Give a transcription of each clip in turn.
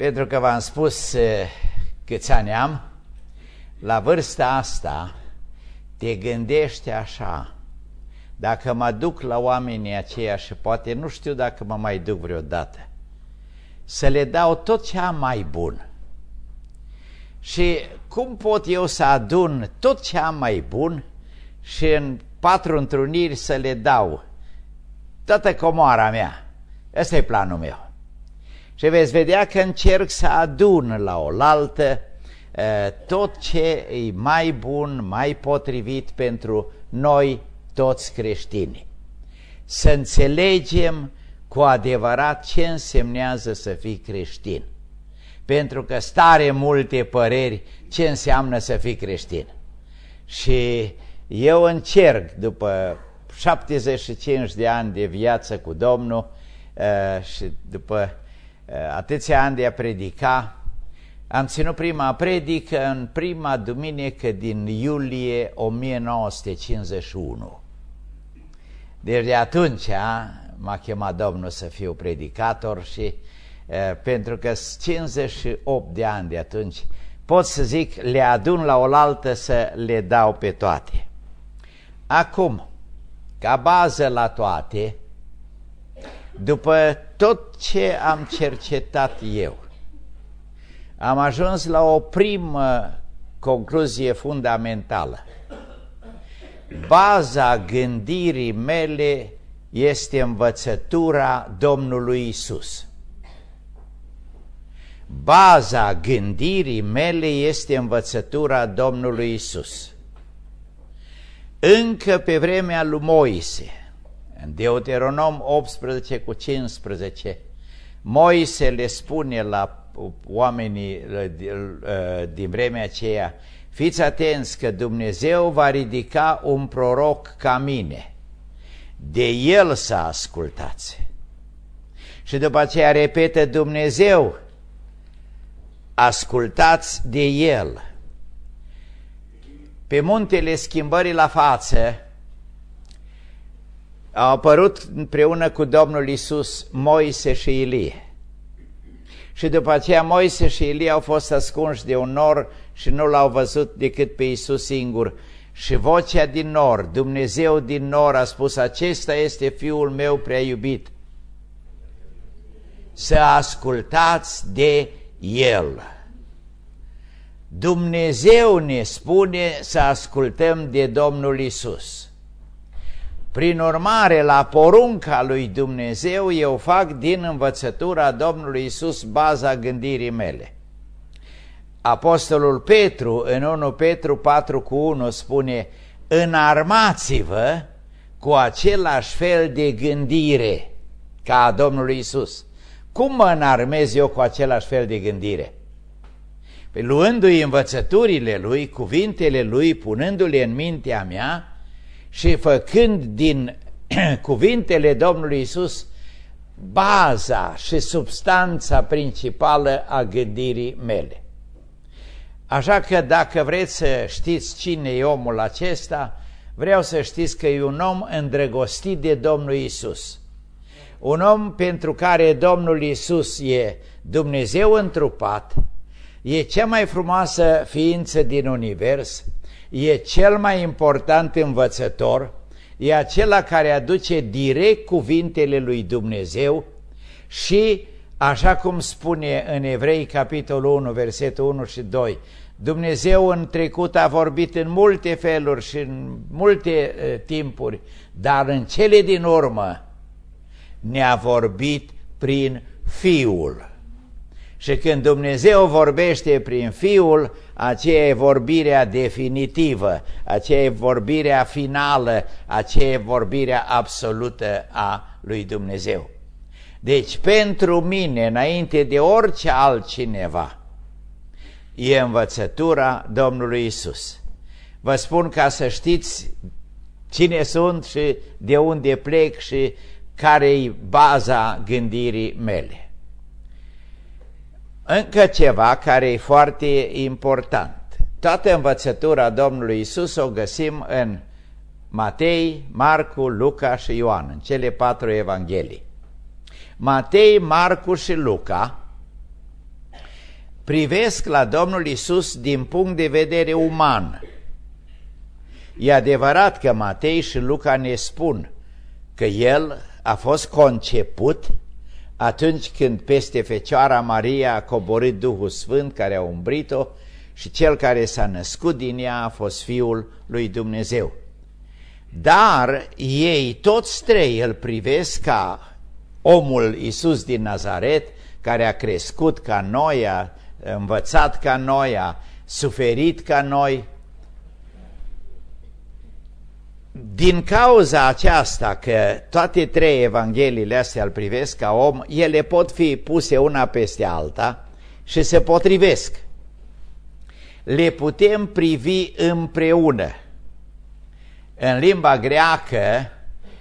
Pentru că v-am spus câți ani am, la vârsta asta te gândești așa: dacă mă duc la oamenii aceia, și poate nu știu dacă mă mai duc vreodată, să le dau tot ce am mai bun. Și cum pot eu să adun tot ce am mai bun și în 4 întruniri să le dau toată comoara mea? Ăsta e planul meu. Și veți vedea că încerc să adun la oaltă tot ce e mai bun, mai potrivit pentru noi toți creștini. Să înțelegem cu adevărat ce însemnează să fii creștin. Pentru că stare multe păreri ce înseamnă să fii creștin. Și eu încerc, după 75 de ani de viață cu Domnul și după atâția ani de a predica, am ținut prima predică în prima duminică din iulie 1951. Deci de atunci m-a chemat Domnul să fiu predicator și pentru că 58 de ani de atunci, pot să zic, le adun la oaltă să le dau pe toate. Acum, ca bază la toate, după tot ce am cercetat eu, am ajuns la o primă concluzie fundamentală. Baza gândirii mele este învățătura Domnului Isus. Baza gândirii mele este învățătura Domnului Isus. Încă pe vremea lui Moise, în Deuteronom 18:15, Moise le spune la oamenii din vremea aceea: fiți atenți că Dumnezeu va ridica un proroc ca mine, de el să ascultați. Și după aceea repetă Dumnezeu: ascultați de el. Pe muntele schimbării la față au apărut împreună cu Domnul Iisus Moise și Ilie. Și după aceea Moise și Ilie au fost ascunși de un nor și nu l-au văzut decât pe Iisus singur. Și vocea din nor, Dumnezeu din nor a spus: acesta este Fiul meu prea iubit, să ascultați de el. Dumnezeu ne spune să ascultăm de Domnul Iisus. Prin urmare, la porunca lui Dumnezeu, eu fac din învățătura Domnului Iisus baza gândirii mele. Apostolul Petru, în 1 Petru 4:1, spune: înarmați-vă cu același fel de gândire ca a Domnului Iisus. Cum mă înarmez eu cu același fel de gândire? Păi luându-i învățăturile lui, cuvintele lui, punându-le în mintea mea și făcând din cuvintele Domnului Iisus baza și substanța principală a gândirii mele. Așa că dacă vreți să știți cine e omul acesta, vreau să știți că e un om îndrăgostit de Domnul Iisus. Un om pentru care Domnul Iisus e Dumnezeu întrupat, e cea mai frumoasă ființă din univers, e cel mai important învățător, e acela care aduce direct cuvintele lui Dumnezeu și, așa cum spune în Evrei capitolul 1, versetul 1 și 2, Dumnezeu în trecut a vorbit în multe feluri și în multe timpuri, dar în cele din urmă ne-a vorbit prin Fiul. Și când Dumnezeu vorbește prin Fiul, aceea e vorbirea definitivă, aceea e vorbirea finală, aceea e vorbirea absolută a lui Dumnezeu. Deci pentru mine, înainte de orice altcineva, e învățătura Domnului Iisus. Vă spun ca să știți cine sunt și de unde plec și care-i baza gândirii mele. Încă ceva care e foarte important. Toată învățătura Domnului Iisus o găsim în Matei, Marcu, Luca și Ioan, în cele 4 evanghelii. Matei, Marcu și Luca privesc la Domnul Iisus din punct de vedere uman. E adevărat că Matei și Luca ne spun că El a fost conceput atunci când peste Fecioara Maria a coborât Duhul Sfânt care a umbrit-o și Cel care s-a născut din ea a fost Fiul lui Dumnezeu. Dar ei toți trei îl privesc ca omul Iisus din Nazaret, care a crescut ca noi, a învățat ca noi, a suferit ca noi. Din cauza aceasta că toate trei evangheliile astea îl privesc ca om, ele pot fi puse una peste alta și se potrivesc. Le putem privi împreună. În limba greacă,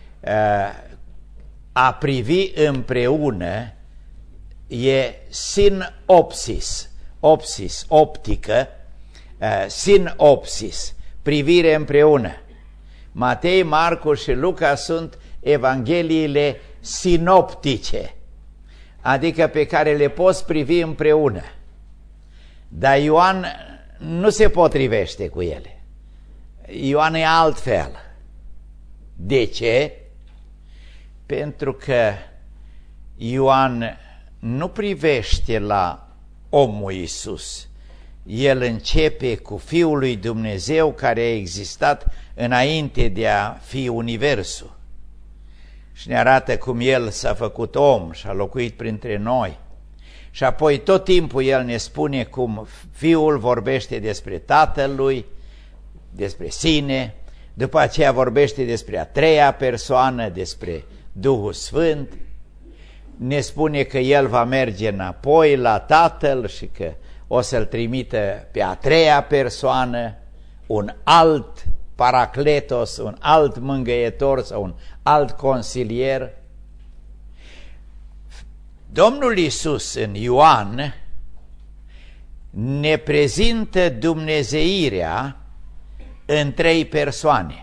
a privi împreună e sinopsis, opsis, optică, sinopsis, privire împreună. Matei, Marcu și Luca sunt evangheliile sinoptice, adică pe care le poți privi împreună. Dar Ioan nu se potrivește cu ele. Ioan e altfel. De ce? Pentru că Ioan nu privește la omul Iisus. El începe cu Fiul lui Dumnezeu care a existat înainte de a fi universul. Și ne arată cum El s-a făcut om și a locuit printre noi. Și apoi tot timpul El ne spune cum Fiul vorbește despre Tatăl Lui, despre sine, după aceea vorbește despre a treia persoană, despre Duhul Sfânt, ne spune că El va merge înapoi la Tatăl și că o să-L trimită pe a treia persoană, un alt paracletos, un alt mângâietor sau un alt consilier. Domnul Iisus în Ioan ne prezintă dumnezeirea în trei persoane.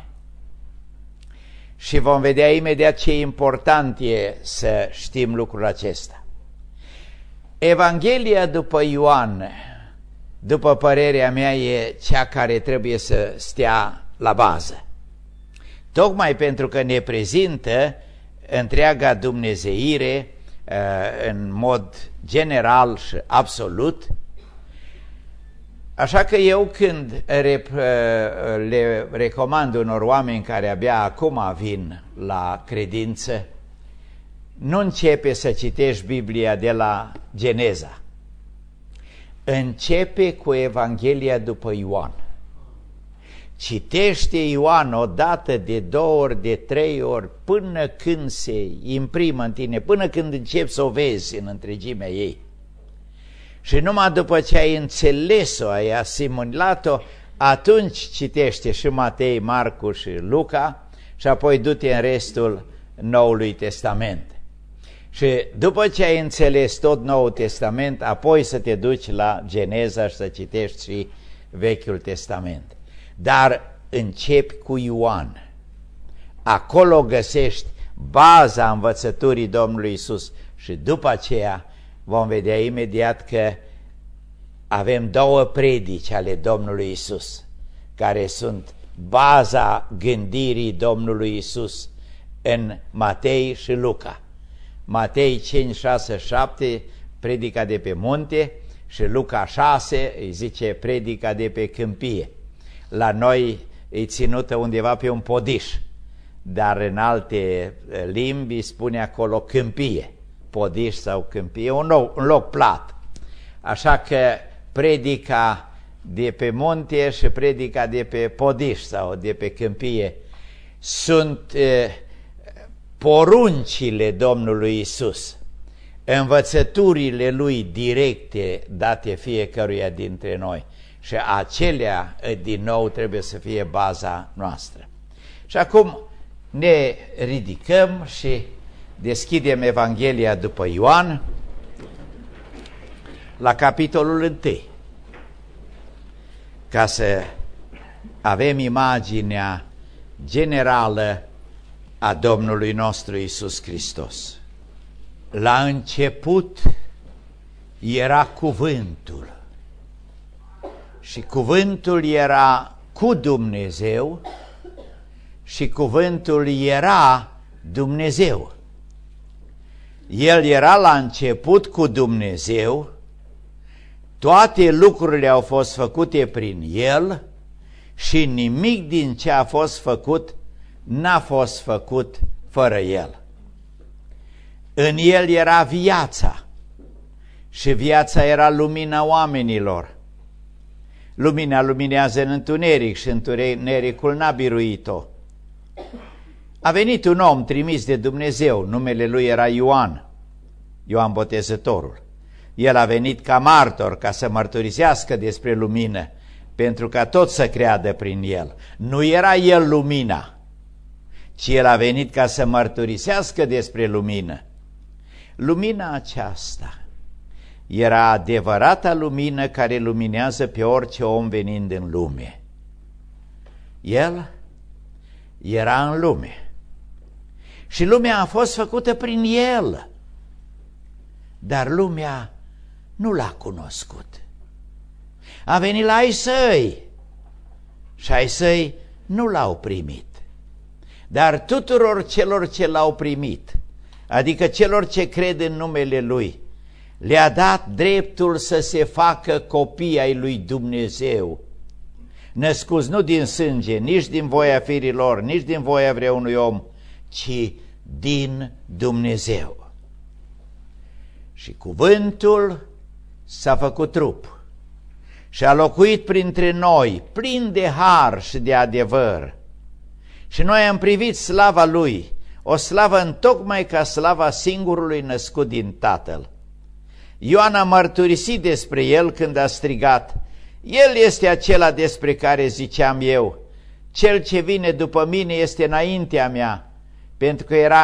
Și vom vedea imediat ce important e să știm lucrul acesta. Evanghelia după Ioan, după părerea mea, e cea care trebuie să stea la bază. Tocmai pentru că ne prezintă întreaga dumnezeire în mod general și absolut. Așa că eu când le recomand unor oameni care abia acum vin la credință, nu începe să citești Biblia de la Geneza. Începe cu Evanghelia după Ioan. Citește Ioan o dată, de 2 ori, de 3 ori, până când se imprimă în tine, până când începi să o vezi în întregimea ei. Și numai după ce ai înțeles-o, ai asimilat-o, atunci citește și Matei, Marcu și Luca și apoi du-te în restul Noului Testament. Și după ce ai înțeles tot Noul Testament, apoi să te duci la Geneza și să citești și Vechiul Testament. Dar începi cu Ioan. Acolo găsești baza învățăturii Domnului Iisus și după aceea vom vedea imediat că avem 2 predici ale Domnului Iisus, care sunt baza gândirii Domnului Iisus în Matei și Luca. Matei 5, 6, 7, predica de pe munte, și Luca 6 îi zice predica de pe câmpie. La noi e ținută undeva pe un podiș, dar în alte limbi spune acolo câmpie, podiș sau câmpie, un loc plat. Așa că predica de pe munte și predica de pe podiș sau de pe câmpie sunt poruncile Domnului Iisus, învățăturile Lui directe date fiecăruia dintre noi. Și acelea, din nou, trebuie să fie baza noastră. Și acum ne ridicăm și deschidem Evanghelia după Ioan la capitolul 1, ca să avem imaginea generală a Domnului nostru Iisus Hristos. La început era cuvântul și cuvântul era cu Dumnezeu și cuvântul era Dumnezeu. El era la început cu Dumnezeu, toate lucrurile au fost făcute prin El și nimic din ce a fost făcut n-a fost făcut fără El. În El era viața și viața era lumina oamenilor. Lumina luminează în întuneric și întunericul n-a biruit-o. A venit un om trimis de Dumnezeu, numele lui era Ioan, Ioan Botezătorul. El a venit ca martor, ca să mărturisească despre lumină, pentru ca toți să creadă prin el. Nu era el lumina, ci el a venit ca să mărturisească despre lumină. Lumina aceasta era adevărata lumină care luminează pe orice om venind în lume. El era în lume și lumea a fost făcută prin el, dar lumea nu l-a cunoscut. A venit la ai săi și ai săi nu l-au primit. Dar tuturor celor ce l-au primit, adică celor ce cred în numele Lui, le-a dat dreptul să se facă copii ai lui Dumnezeu, născuți nu din sânge, nici din voia firilor, nici din voia vreunui om, ci din Dumnezeu. Și cuvântul s-a făcut trup și a locuit printre noi, plin de har și de adevăr. Și noi am privit slava Lui, o slavă întocmai ca slava singurului născut din Tatăl. Ioan a mărturisit despre El când a strigat: El este acela despre care ziceam eu, cel ce vine după mine este înaintea mea, pentru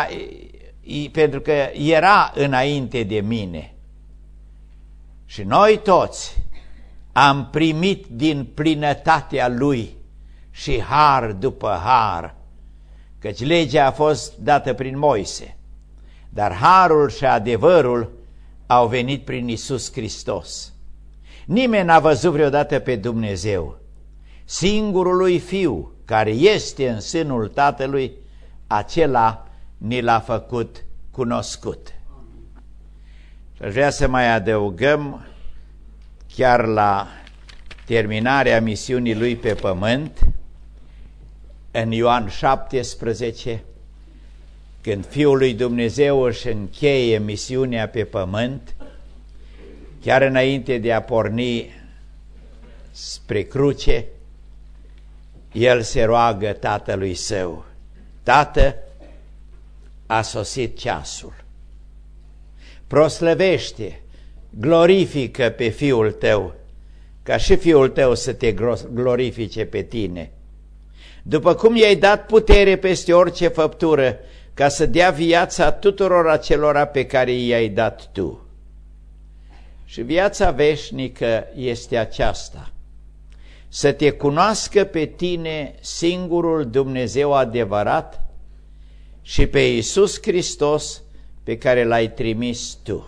că era înainte de mine. Și noi toți am primit din plinătatea Lui și har după har, căci legea a fost dată prin Moise, dar harul și adevărul au venit prin Iisus Hristos. Nimeni n-a văzut vreodată pe Dumnezeu. Singurul Lui Fiu, care este în sânul Tatălui, acela ni l-a făcut cunoscut. Și aș vrea să mai adăugăm, chiar la terminarea misiunii Lui pe pământ, în Ioan 17, când Fiul lui Dumnezeu își încheie misiunea pe pământ, chiar înainte de a porni spre cruce, El se roagă Tatălui Său: Tată, a sosit ceasul, proslăvește, glorifică pe Fiul Tău, ca și Fiul Tău să te glorifice pe Tine, după cum i-ai dat putere peste orice făptură, ca să dea viața tuturor acelora pe care i-ai dat Tu. Și viața veșnică este aceasta: să te cunoască pe Tine, singurul Dumnezeu adevărat, și pe Iisus Hristos pe care L-ai trimis Tu.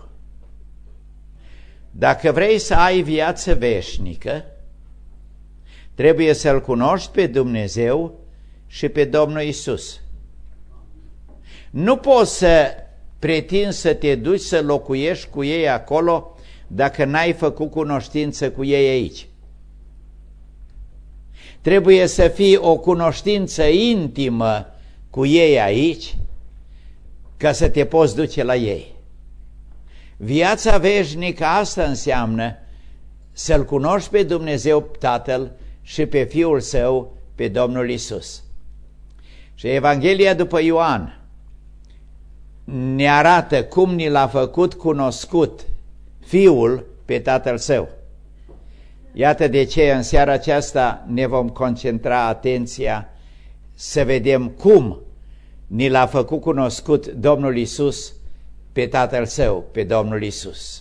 Dacă vrei să ai viață veșnică, trebuie să-L cunoști pe Dumnezeu și pe Domnul Iisus. Nu poți să pretinzi să te duci să locuiești cu ei acolo dacă n-ai făcut cunoștință cu ei aici. Trebuie să fie o cunoștință intimă cu ei aici ca să te poți duce la ei. Viața veșnică asta înseamnă să-L cunoști pe Dumnezeu Tatăl și pe Fiul Său, pe Domnul Iisus. Și Evanghelia după Ioan ne arată cum ni l-a făcut cunoscut Fiul pe Tatăl Său. Iată de ce în seara aceasta ne vom concentra atenția să vedem cum ni l-a făcut cunoscut Domnul Iisus pe Tatăl Său, pe Domnul Iisus.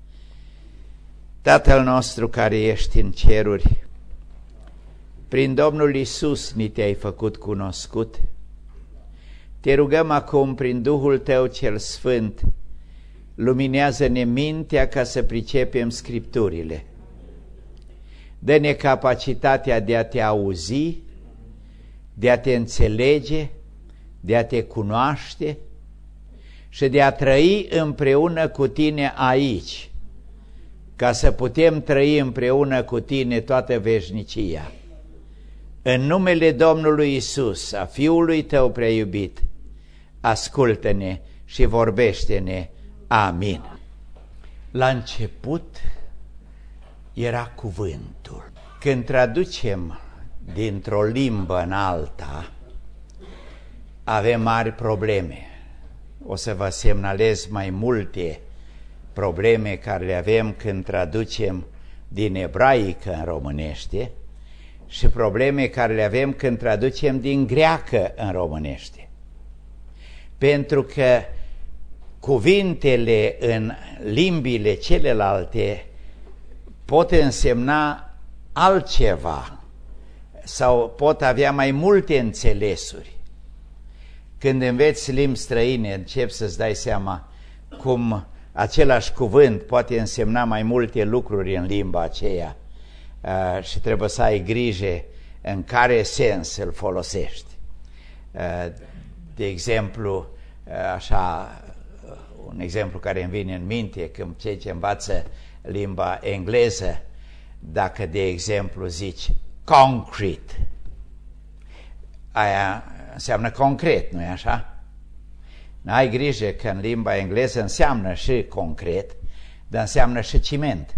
Tatăl nostru care ești în ceruri, prin Domnul Iisus ni te-ai făcut cunoscut. Te rugăm acum prin Duhul Tău cel Sfânt, luminează-ne mintea ca să pricepem Scripturile. Dă-ne capacitatea de a te auzi, de a te înțelege, de a te cunoaște și de a trăi împreună cu tine aici, ca să putem trăi împreună cu tine toată veșnicia. În numele Domnului Isus, a Fiului Tău prea iubit, ascultă-ne și vorbește-ne. Amin. La început era cuvântul. Când traducem dintr-o limbă în alta, avem mari probleme. O să vă semnalez mai multe probleme care le avem când traducem din ebraică în românește și probleme care le avem când traducem din greacă în românește. Pentru că cuvintele în limbile celelalte pot însemna altceva sau pot avea mai multe înțelesuri. Când înveți limbi străine, începi să-ți dai seama cum același cuvânt poate însemna mai multe lucruri în limba aceea și trebuie să ai grijă în care sens îl folosești. De exemplu, așa, un exemplu care îmi vine în minte, când cei ce învață limba engleză, dacă de exemplu zici concrete, aia înseamnă concret, nu-i așa? N-ai grijă că în limba engleză înseamnă și concret, dar înseamnă și ciment.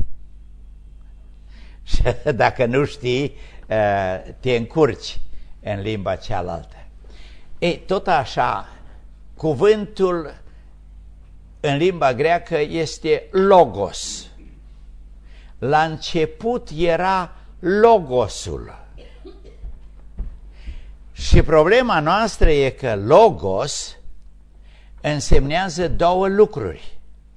Și dacă nu știi, te încurci în limba cealaltă. Ei, tot așa, cuvântul în limba greacă este logos. La început era logosul. Și problema noastră e că logos însemnează două lucruri.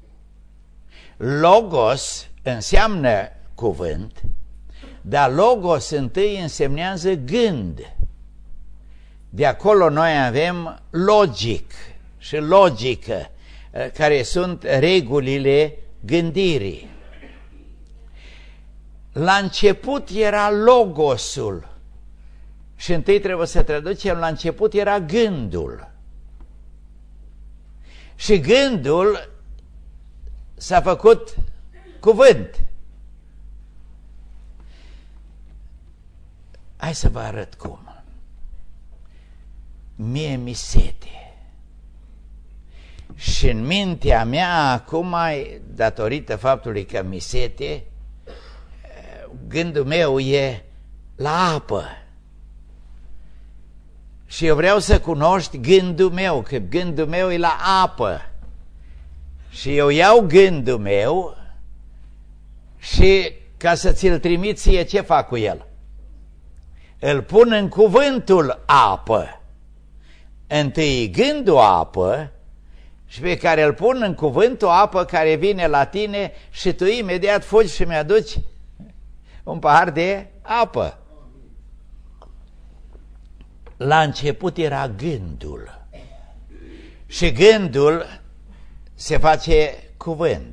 Logos înseamnă cuvânt, dar logos întâi însemnează gând. De acolo noi avem logic și logică, care sunt regulile gândirii. La început era logosul și întâi trebuie să traducem, la început era gândul. Și gândul s-a făcut cuvânt. Hai să vă arăt cum. Mie mi sete. Și în mintea mea acum, datorită faptului că mi sete, gândul meu e la apă. Și eu vreau să cunoști gândul meu, că gândul meu e la apă. Și eu iau gândul meu și ca să ți-l trimit ție, ce fac cu el? Îl pun în cuvântul apă. Întâi gândul apă și pe care îl pun în cuvântul apă care vine la tine și tu imediat fugi și mi-aduci un pahar de apă. La început era gândul și gândul se face cuvânt.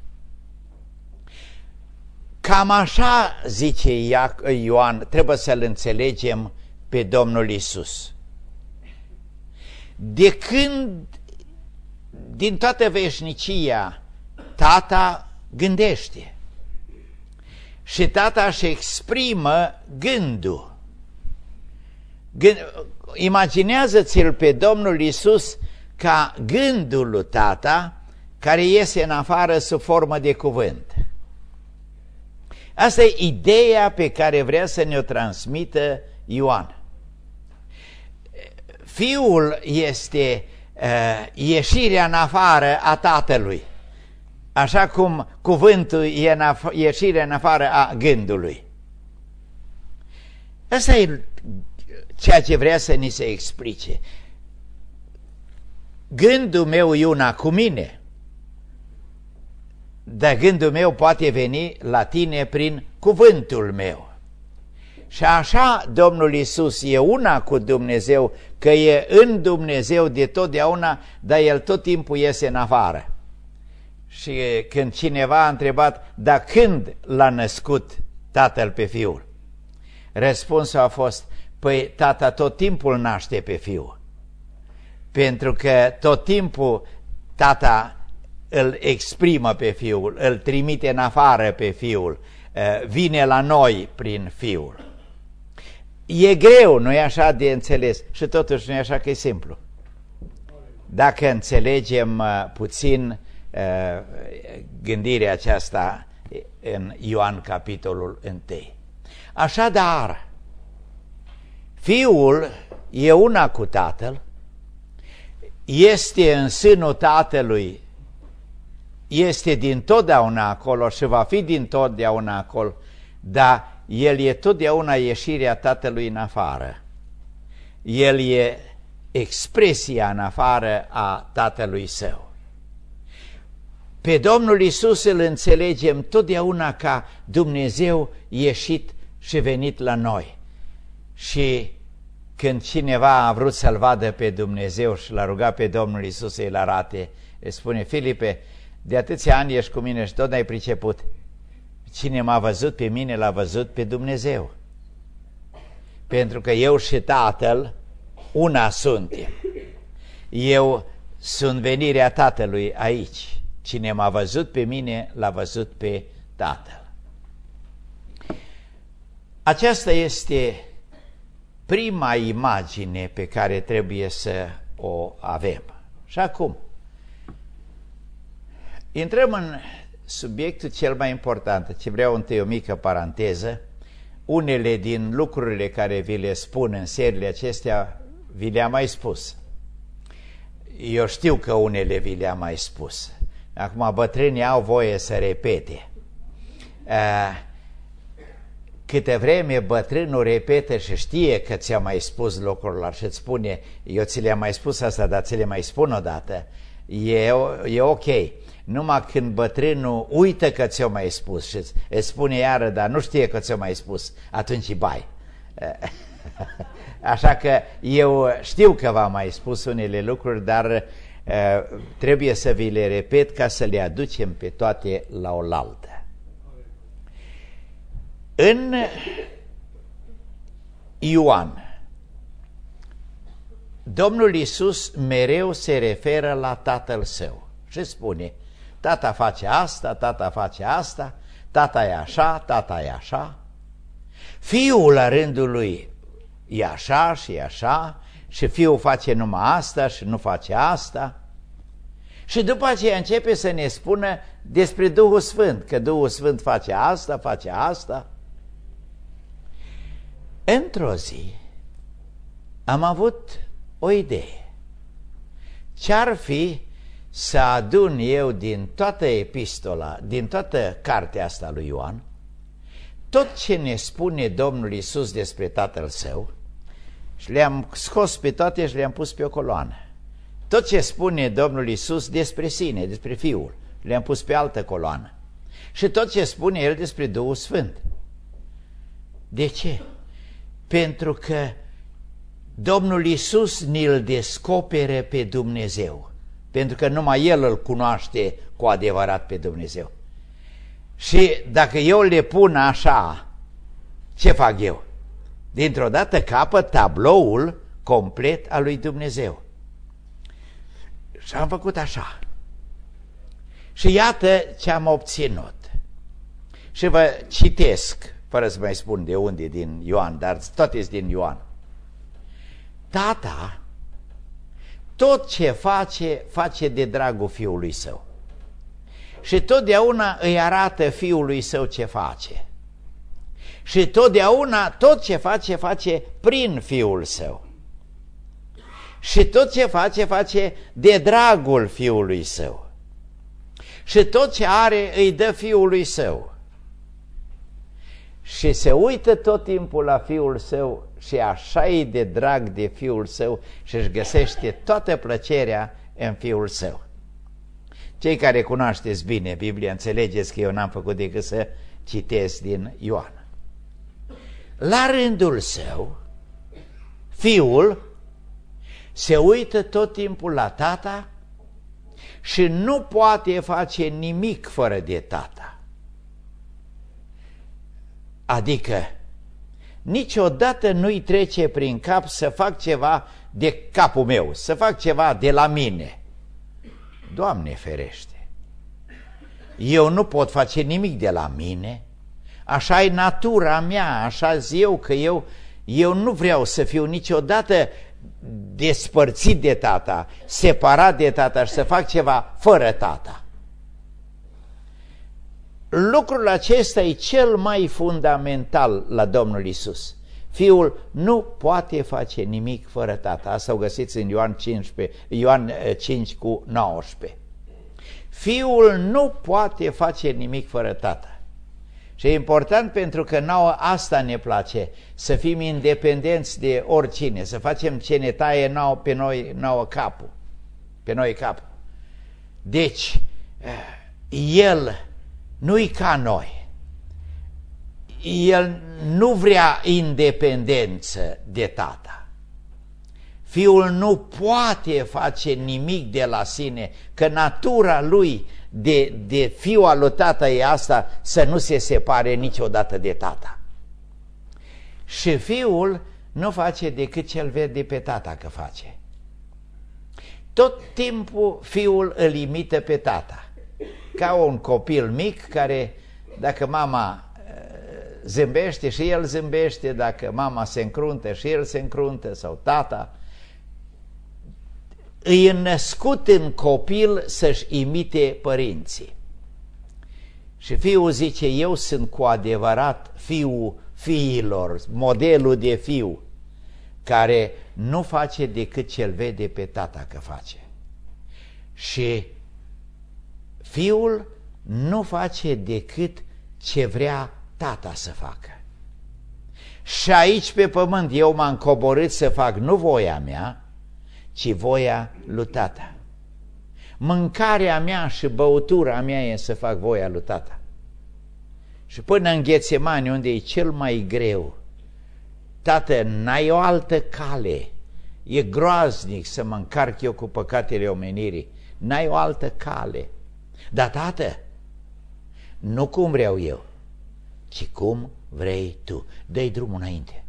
Cam așa, zice Ioan, trebuie să-L înțelegem pe Domnul Iisus. De când, din toată veșnicia, Tata gândește și Tata își exprimă gândul. Imaginează-ți-l pe Domnul Iisus ca gândul lui Tata care iese în afară sub formă de cuvânt. Asta e ideea pe care vrea să ne-o transmită Ioan. Fiul este ieșirea în afară a Tatălui, așa cum cuvântul e ieșirea în afară a gândului. Asta e ceea ce vrea să ni se explice. Gândul meu e una cu mine, dar gândul meu poate veni la tine prin cuvântul meu. Și așa Domnul Iisus e una cu Dumnezeu, că e în Dumnezeu de totdeauna, dar El tot timpul iese în afară. Și când cineva a întrebat, dar când l-a născut tatăl pe fiul? Răspunsul a fost, păi tata tot timpul naște pe fiul. Pentru că tot timpul tata îl exprimă pe fiul, îl trimite în afară pe fiul, vine la noi prin fiul. E greu, nu e așa de înțeles și totuși nu e așa că e simplu. Dacă înțelegem puțin gândirea aceasta în Ioan capitolul 1. Așadar, fiul e una cu tatăl, este în sânul tatălui, este dintotdeauna acolo și va fi dintotdeauna acolo, dar el e totdeauna ieșirea tatălui în afară. El e expresia în afară a tatălui său. Pe Domnul Iisus îl înțelegem totdeauna ca Dumnezeu ieșit și venit la noi. Și când cineva a vrut să-L vadă pe Dumnezeu și l-a rugat pe Domnul Iisus să-i arate, îi spune, Filipe, de atâția ani ești cu mine și tot n-ai priceput. Cine m-a văzut pe mine, l-a văzut pe Dumnezeu. Pentru că eu și Tatăl una suntem. Eu sunt venirea Tatălui aici. Cine m-a văzut pe mine, l-a văzut pe Tatăl. Aceasta este prima imagine pe care trebuie să o avem. Și acum, intrăm în subiectul cel mai important, ce vreau întâi o mică paranteză. Unele din lucrurile care vi le spun în seriile acestea, vi le-am mai spus. Eu știu că unele vi le-am mai spus. Acum bătrânii au voie să repete. Câte vreme bătrânul repetă și știe că ți-a mai spus lucrurile și îți spune, eu ți le-am mai spus asta, dar ți le mai spun odată, e ok. Numai când bătrânul uită că ți-o mai spus și îți spune iară, dar nu știe că ți-o mai spus, atunci îi bai. Așa că eu știu că v-am mai spus unele lucruri, dar trebuie să vi le repet ca să le aducem pe toate la oaltă. În Ioan, Domnul Iisus mereu se referă la Tatăl Său și spune, tata face asta, tata face asta, tata e așa, tata e așa. Fiul la rândul lui e așa și e așa și fiul face numai asta și nu face asta. Și după aceea începe să ne spună despre Duhul Sfânt, că Duhul Sfânt face asta, face asta. Într-o zi am avut o idee. Ce-ar fi să adun eu din toată epistola, din toată cartea asta lui Ioan, tot ce ne spune Domnul Iisus despre Tatăl Său, și le-am scos pe toate și le-am pus pe o coloană. Tot ce spune Domnul Iisus despre sine, despre Fiul, le-am pus pe altă coloană. Și tot ce spune El despre Duhul Sfânt. De ce? Pentru că Domnul Iisus ne-l descopere pe Dumnezeu. Pentru că numai El îl cunoaște cu adevărat pe Dumnezeu. Și dacă eu le pun așa, ce fac eu? Dintr-o dată capăt tabloul complet al lui Dumnezeu. Și am făcut așa. Și iată ce am obținut. Și vă citesc, fără să mai spun de unde, din Ioan, dar tot este din Ioan. Tata, tot ce face, face de dragul Fiului Său. Și totdeauna îi arată Fiului Său ce face. Și totdeauna tot ce face, face prin Fiul Său. Și tot ce face, face de dragul Fiului Său. Și tot ce are îi dă Fiului Său. Și se uită tot timpul la Fiul Său și așa e de drag de Fiul Său și își găsește toată plăcerea în Fiul Său. Cei care cunoașteți bine Biblia, înțelegeți că eu n-am făcut decât să citesc din Ioan. La rândul său, Fiul se uită tot timpul la Tata și nu poate face nimic fără de Tata. Adică niciodată nu-i trece prin cap să fac ceva de capul meu, să fac ceva de la mine. Doamne ferește! Eu nu pot face nimic de la mine, așa e natura mea, așa zi eu că eu nu vreau să fiu niciodată despărțit de Tata, separat de Tata și să fac ceva fără Tata. Lucrul acesta e cel mai fundamental la Domnul Iisus. Fiul nu poate face nimic fără Tata. Asta o găsiți în Ioan 5:19. Fiul nu poate face nimic fără Tata. Și e important pentru că nouă asta ne place, să fim independenți de oricine, să facem ce ne taie nouă capul. Pe noi capul. Deci, el nu-i ca noi. El nu vrea independență de Tata. Fiul nu poate face nimic de la sine, că natura lui de fiul al lui Tata e asta, să nu se separe niciodată de Tata. Și fiul nu face decât ce-l vede pe Tata că face. Tot timpul fiul îl imită pe Tata. Ca un copil mic care, dacă mama zâmbește și el zâmbește, dacă mama se încruntă și el se încruntă, sau tata, îi născut în copil să-și imite părinții. Și fiul zice, eu sunt cu adevărat fiul fiilor, modelul de fiu, care nu face decât ce-l vede pe Tata că face. Și fiul nu face decât ce vrea Tata să facă. Și aici pe pământ eu m-am coborât să fac nu voia mea, ci voia lui Tata. Mâncarea mea și băutura mea e să fac voia lui Tata. Și până în Ghețemani, unde e cel mai greu, Tată, n-ai o altă cale, e groaznic să mă încarc eu cu păcatele omenirii, n-ai o altă cale. Dar, Tată, nu cum vreau eu, ci cum vrei Tu. Dă-i drumul înainte.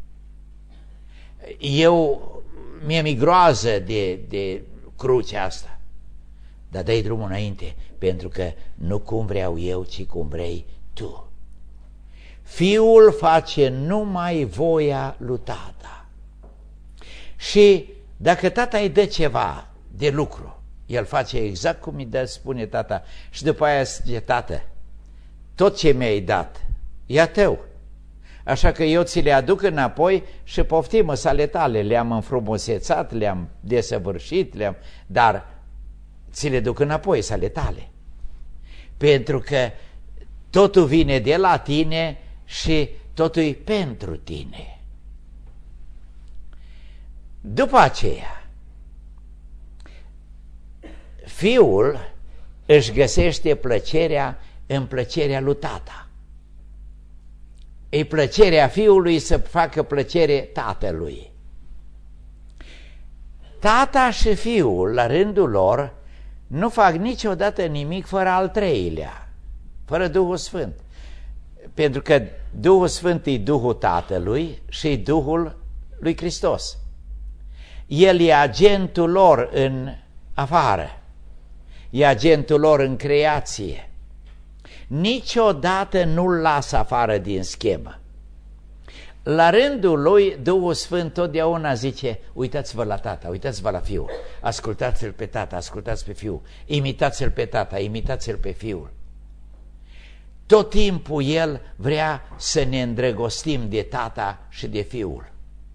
Mie-mi groază de crucea asta, dar dă-i drumul înainte, pentru că nu cum vreau eu, ci cum vrei Tu. Fiul face numai voia lui Tata. Și dacă Tata îi dă ceva de lucru, el face exact cum îi dă, spune Tata. Și după aia zice, Tată, tot ce mi-ai dat e a Tău. Așa că eu ți le aduc înapoi și poftim sale Tale. Le-am înfrumusețat, le-am desăvârșit, dar ți le duc înapoi sale Tale. Pentru că totul vine de la Tine și totul e pentru Tine. După aceea, fiul își găsește plăcerea în plăcerea lui Tata. E plăcerea fiului să facă plăcere tatălui. Tata și fiul, la rândul lor, nu fac niciodată nimic fără al treilea, fără Duhul Sfânt. Pentru că Duhul Sfânt e Duhul Tatălui și e Duhul lui Hristos. El e agentul lor în afară, e agentul lor în creație. Niciodată nu-l lasă afară din schemă. La rândul lui, Duhul Sfânt totdeauna zice, uitați-vă la Tata, uitați-vă la Fiul, ascultați-l pe Tata, ascultați pe Fiul, imitați-l pe Tata, imitați-l pe Fiul. Tot timpul El vrea să ne îndrăgostim de Tata și de Fiul.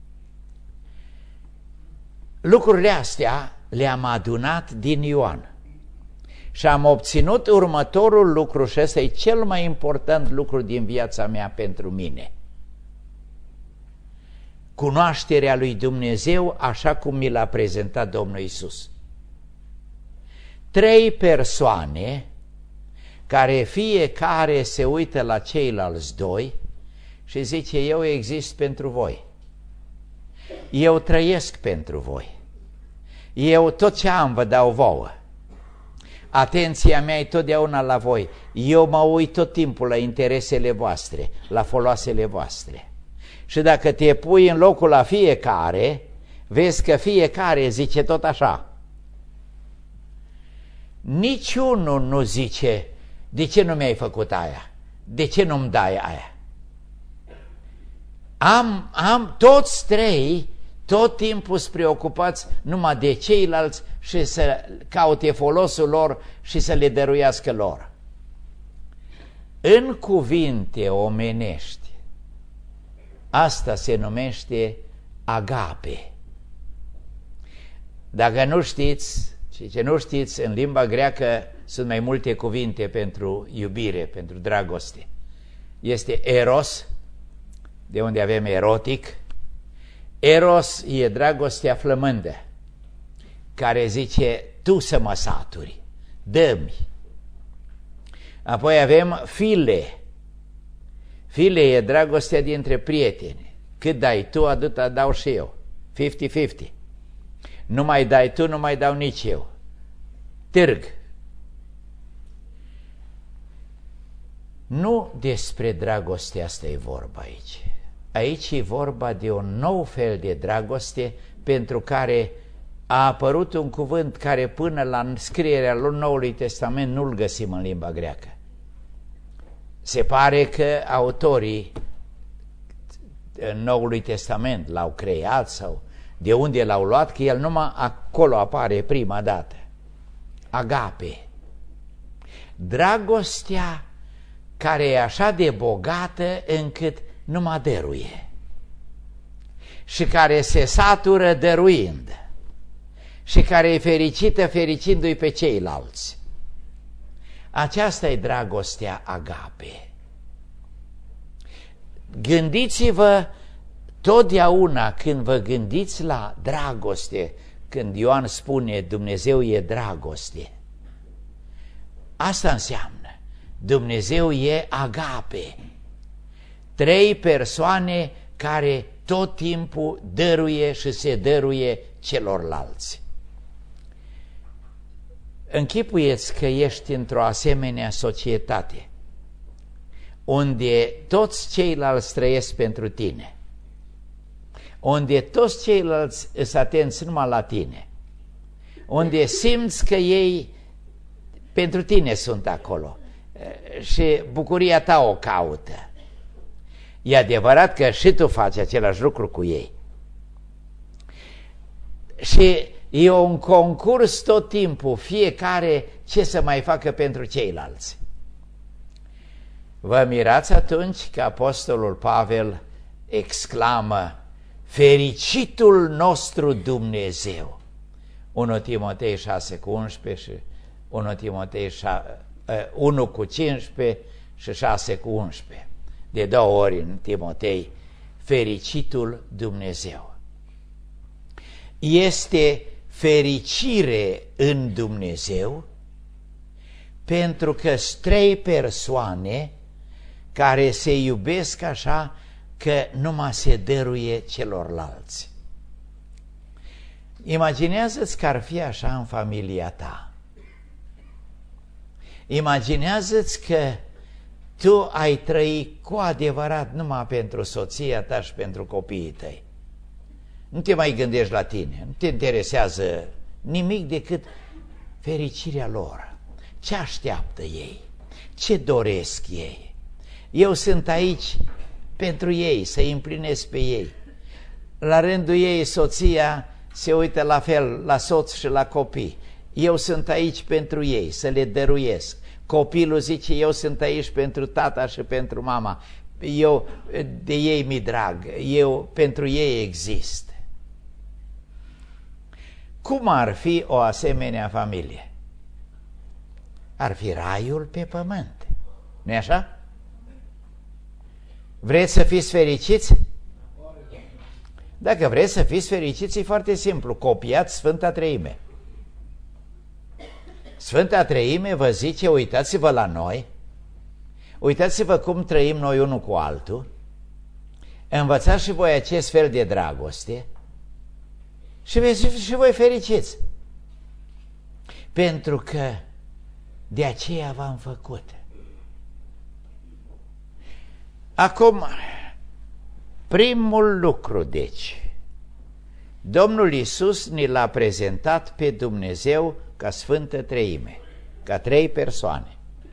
Lucrurile astea le-am adunat din Ioan. Și am obținut următorul lucru, și ăsta e cel mai important lucru din viața mea pentru mine. Cunoașterea lui Dumnezeu așa cum mi l-a prezentat Domnul Iisus. 3 persoane care fiecare se uită la ceilalți 2 și zice, eu exist pentru voi. Eu trăiesc pentru voi. Eu tot ce am vă dau vouă. atenția mea e totdeauna la voi. Eu mă uit tot timpul la interesele voastre, la foloasele voastre. Și dacă te pui în locul la fiecare, vezi că fiecare zice tot așa. Niciunul nu zice, de ce nu mi-ai făcut aia? De ce nu-mi dai aia? Toți trei tot timpul sunt preocupați numai de ceilalți și să caute folosul lor și să le dăruiască lor. În cuvinte omenești, asta se numește agape. Dacă nu știți, și ce nu știți, în limba greacă sunt mai multe cuvinte pentru iubire, pentru dragoste. Este eros, de unde avem erotic. Eros e dragostea flămândă, care zice, tu să mă saturi, dă-mi. Apoi avem file. File e dragostea dintre prieteni. Cât dai tu, atâta dau și eu. 50-50. Nu mai dai tu, nu mai dau nici eu. Târg. Nu despre dragostea asta e vorba aici. Aici e vorba de un nou fel de dragoste pentru care a apărut un cuvânt care până la scrierea lui Noului Testament nu-l găsim în limba greacă. Se pare că autorii Noului Testament l-au creat sau de unde l-au luat, că el numai acolo apare prima dată. Agape. Dragostea care e așa de bogată încât nu mă dăruie și care se satură dăruind și care e fericită fericindu-i pe ceilalți. Aceasta e dragostea agape. Gândiți-vă totdeauna când vă gândiți la dragoste, când Ioan spune Dumnezeu e dragoste, asta înseamnă Dumnezeu e agape. Trei persoane care tot timpul dăruie și se dăruie celorlalți. Închipuieți că ești într-o asemenea societate unde toți ceilalți trăiesc pentru tine, unde toți ceilalți îs atenți numai la tine, unde simți că ei pentru tine sunt acolo și bucuria ta o caută. E adevărat că și tu faci același lucru cu ei. Și e un concurs tot timpul, fiecare ce să mai facă pentru ceilalți. Vă mirați atunci că apostolul Pavel exclamă, fericitul nostru Dumnezeu. 1 Timotei 6:11 și 1 Timotei 1:15 și 6:11. De două ori în Timotei, fericitul Dumnezeu. Este fericire în Dumnezeu pentru că sunt trei persoane care se iubesc așa că numai se dăruie celorlalți. Imaginează-ți că ar fi așa în familia ta. Imaginează-ți că tu ai trăi cu adevărat numai pentru soția ta și pentru copiii tăi. Nu te mai gândești la tine, nu te interesează nimic decât fericirea lor. Ce așteaptă ei? Ce doresc ei? Eu sunt aici pentru ei, să-i împlinesc pe ei. La rândul ei, soția se uită la fel la soț și la copii. Eu sunt aici pentru ei, să le dăruiesc. Copilul zice, eu sunt aici pentru tata și pentru mama. Eu de ei mi drag, eu pentru ei exist. Cum ar fi o asemenea familie? Ar fi raiul pe pământ. Nu-i așa? Vreți să fiți fericiți? Dacă vreți să fiți fericiți, e foarte simplu. Copiați Sfânta Treime. Sfânta Treime vă zice, uitați-vă la noi, uitați-vă cum trăim noi unul cu altul, învățați și voi acest fel de dragoste și veți fi și voi fericiți. Pentru că de aceea v-am făcut. Acum, primul lucru, deci, Domnul Iisus ni l-a prezentat pe Dumnezeu ca Sfântă Treime, ca trei persoane.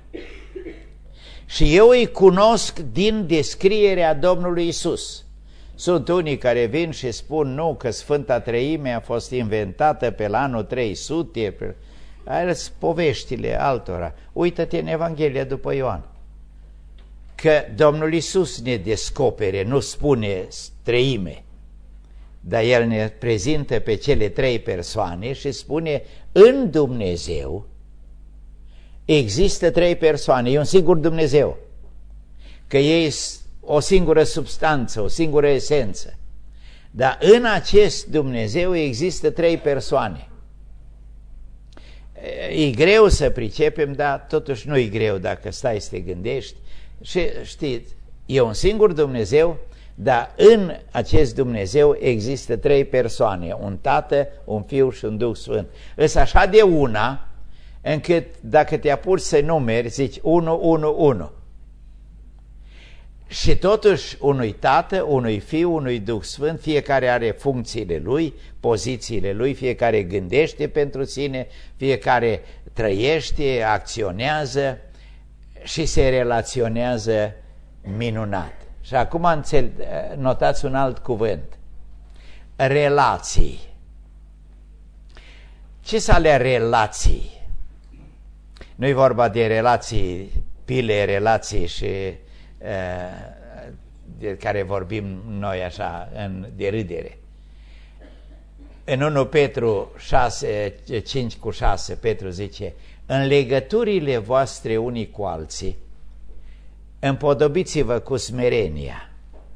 Și eu îi cunosc din descrierea Domnului Iisus. Sunt unii care vin și spun nu, că Sfânta Treime a fost inventată pe la anul 300, aia sunt poveștile altora. Uită-te în Evanghelia după Ioan, că Domnul Iisus ne descopere, nu spune treime, dar El ne prezintă pe cele trei persoane și spune în Dumnezeu există trei persoane, e un singur Dumnezeu, că ei o singură substanță, o singură esență, dar în acest Dumnezeu există trei persoane. E greu să pricepem, dar totuși nu e greu dacă stai să te gândești. Și știți, e un singur Dumnezeu, dar în acest Dumnezeu există trei persoane, un Tată, un Fiu și un Duh Sfânt. Îs așa de una, încât dacă te apuci să numeri, zici 1, 1, 1. Și totuși unui Tată, unui Fiu, unui Duh Sfânt, fiecare are funcțiile lui, pozițiile lui, fiecare gândește pentru sine, fiecare trăiește, acționează și se relaționează minunat. Și acum notați un alt cuvânt. Relații. Ce sunt alea relații? Nu-i vorba de relații, pile, relații și de care vorbim noi așa de râdere. În 1 Petru 5:6 Petru zice: în legăturile voastre unii cu alții împodobiți-vă cu smerenia.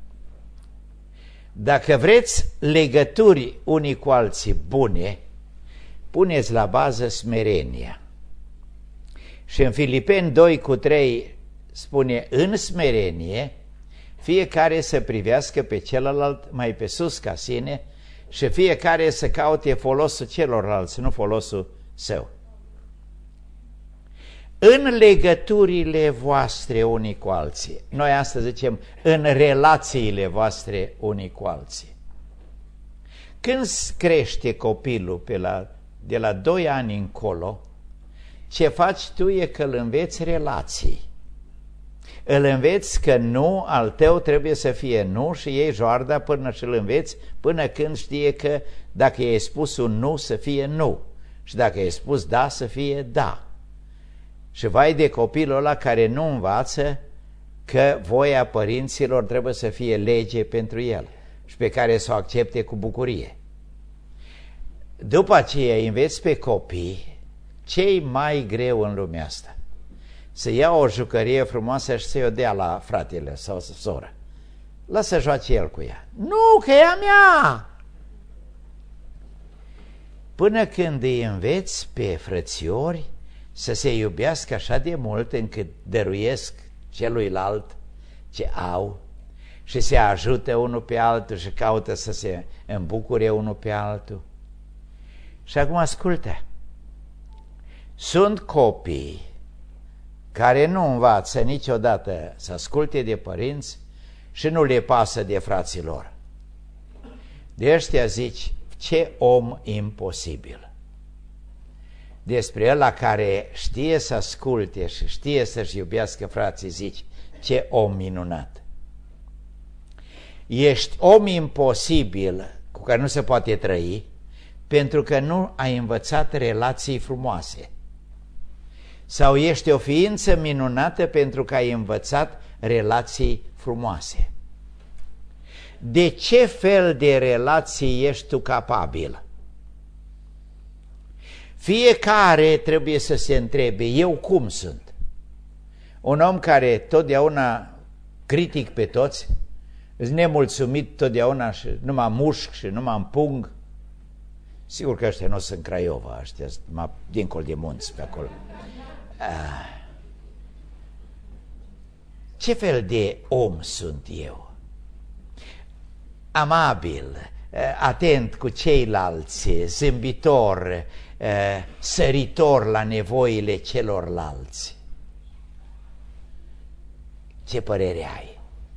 Dacă vreți legături unii cu alții bune, puneți la bază smerenia. Și în Filipeni 2:3 spune: în smerenie fiecare să privească pe celălalt mai pe sus ca sine și fiecare să caute folosul celorlalți, nu folosul său. În legăturile voastre unii cu alții. Noi astăzi zicem în relațiile voastre unii cu alții. Când crește copilul de la 2 ani încolo, ce faci tu e că îl înveți relații. Îl înveți că nu al tău trebuie să fie nu și iei joarda până și îl înveți, până când știe că dacă i-ai spus un nu să fie nu și dacă i-ai spus da să fie da. Și vai de copilul ăla care nu învață că voia părinților trebuie să fie lege pentru el și pe care să o accepte cu bucurie. După aceea îi înveți pe copii ce-i mai greu în lumea asta. Să ia o jucărie frumoasă și să-i o dea la fratele sau soră. Lasă joace el cu ea. Nu, că e a mea! Până când îi înveți pe frățiori să se iubească așa de mult încât dăruiesc celuilalt ce au și se ajută unul pe altul și caută să se îmbucure unul pe altul. Și acum ascultă, sunt copii care nu învață niciodată să asculte de părinți și nu le pasă de fraților. De ăștia zici, ce om imposibil. Despre ăla care știe să asculte și știe să-și iubească frații zici, ce om minunat. Ești om imposibil cu care nu se poate trăi pentru că nu ai învățat relații frumoase. Sau ești o ființă minunată pentru că ai învățat relații frumoase. De ce fel de relații ești tu capabil? Fiecare trebuie să se întrebe, eu cum sunt? Un om care totdeauna critic pe toți, nemulțumit totdeauna și nu mă mușc și nu mă împung. Sigur că ăștia nu sunt Craiova, ăștia sunt dincolo de munți pe acolo. Ce fel de om sunt eu? Amabil, atent cu ceilalți, zâmbitor, săritor la nevoile celorlalți. Ce părere ai?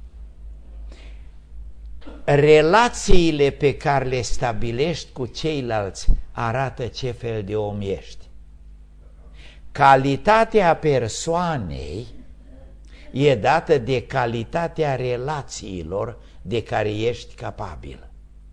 Relațiile pe care le stabilești cu ceilalți arată ce fel de om ești. Calitatea persoanei e dată de calitatea relațiilor de care ești capabil.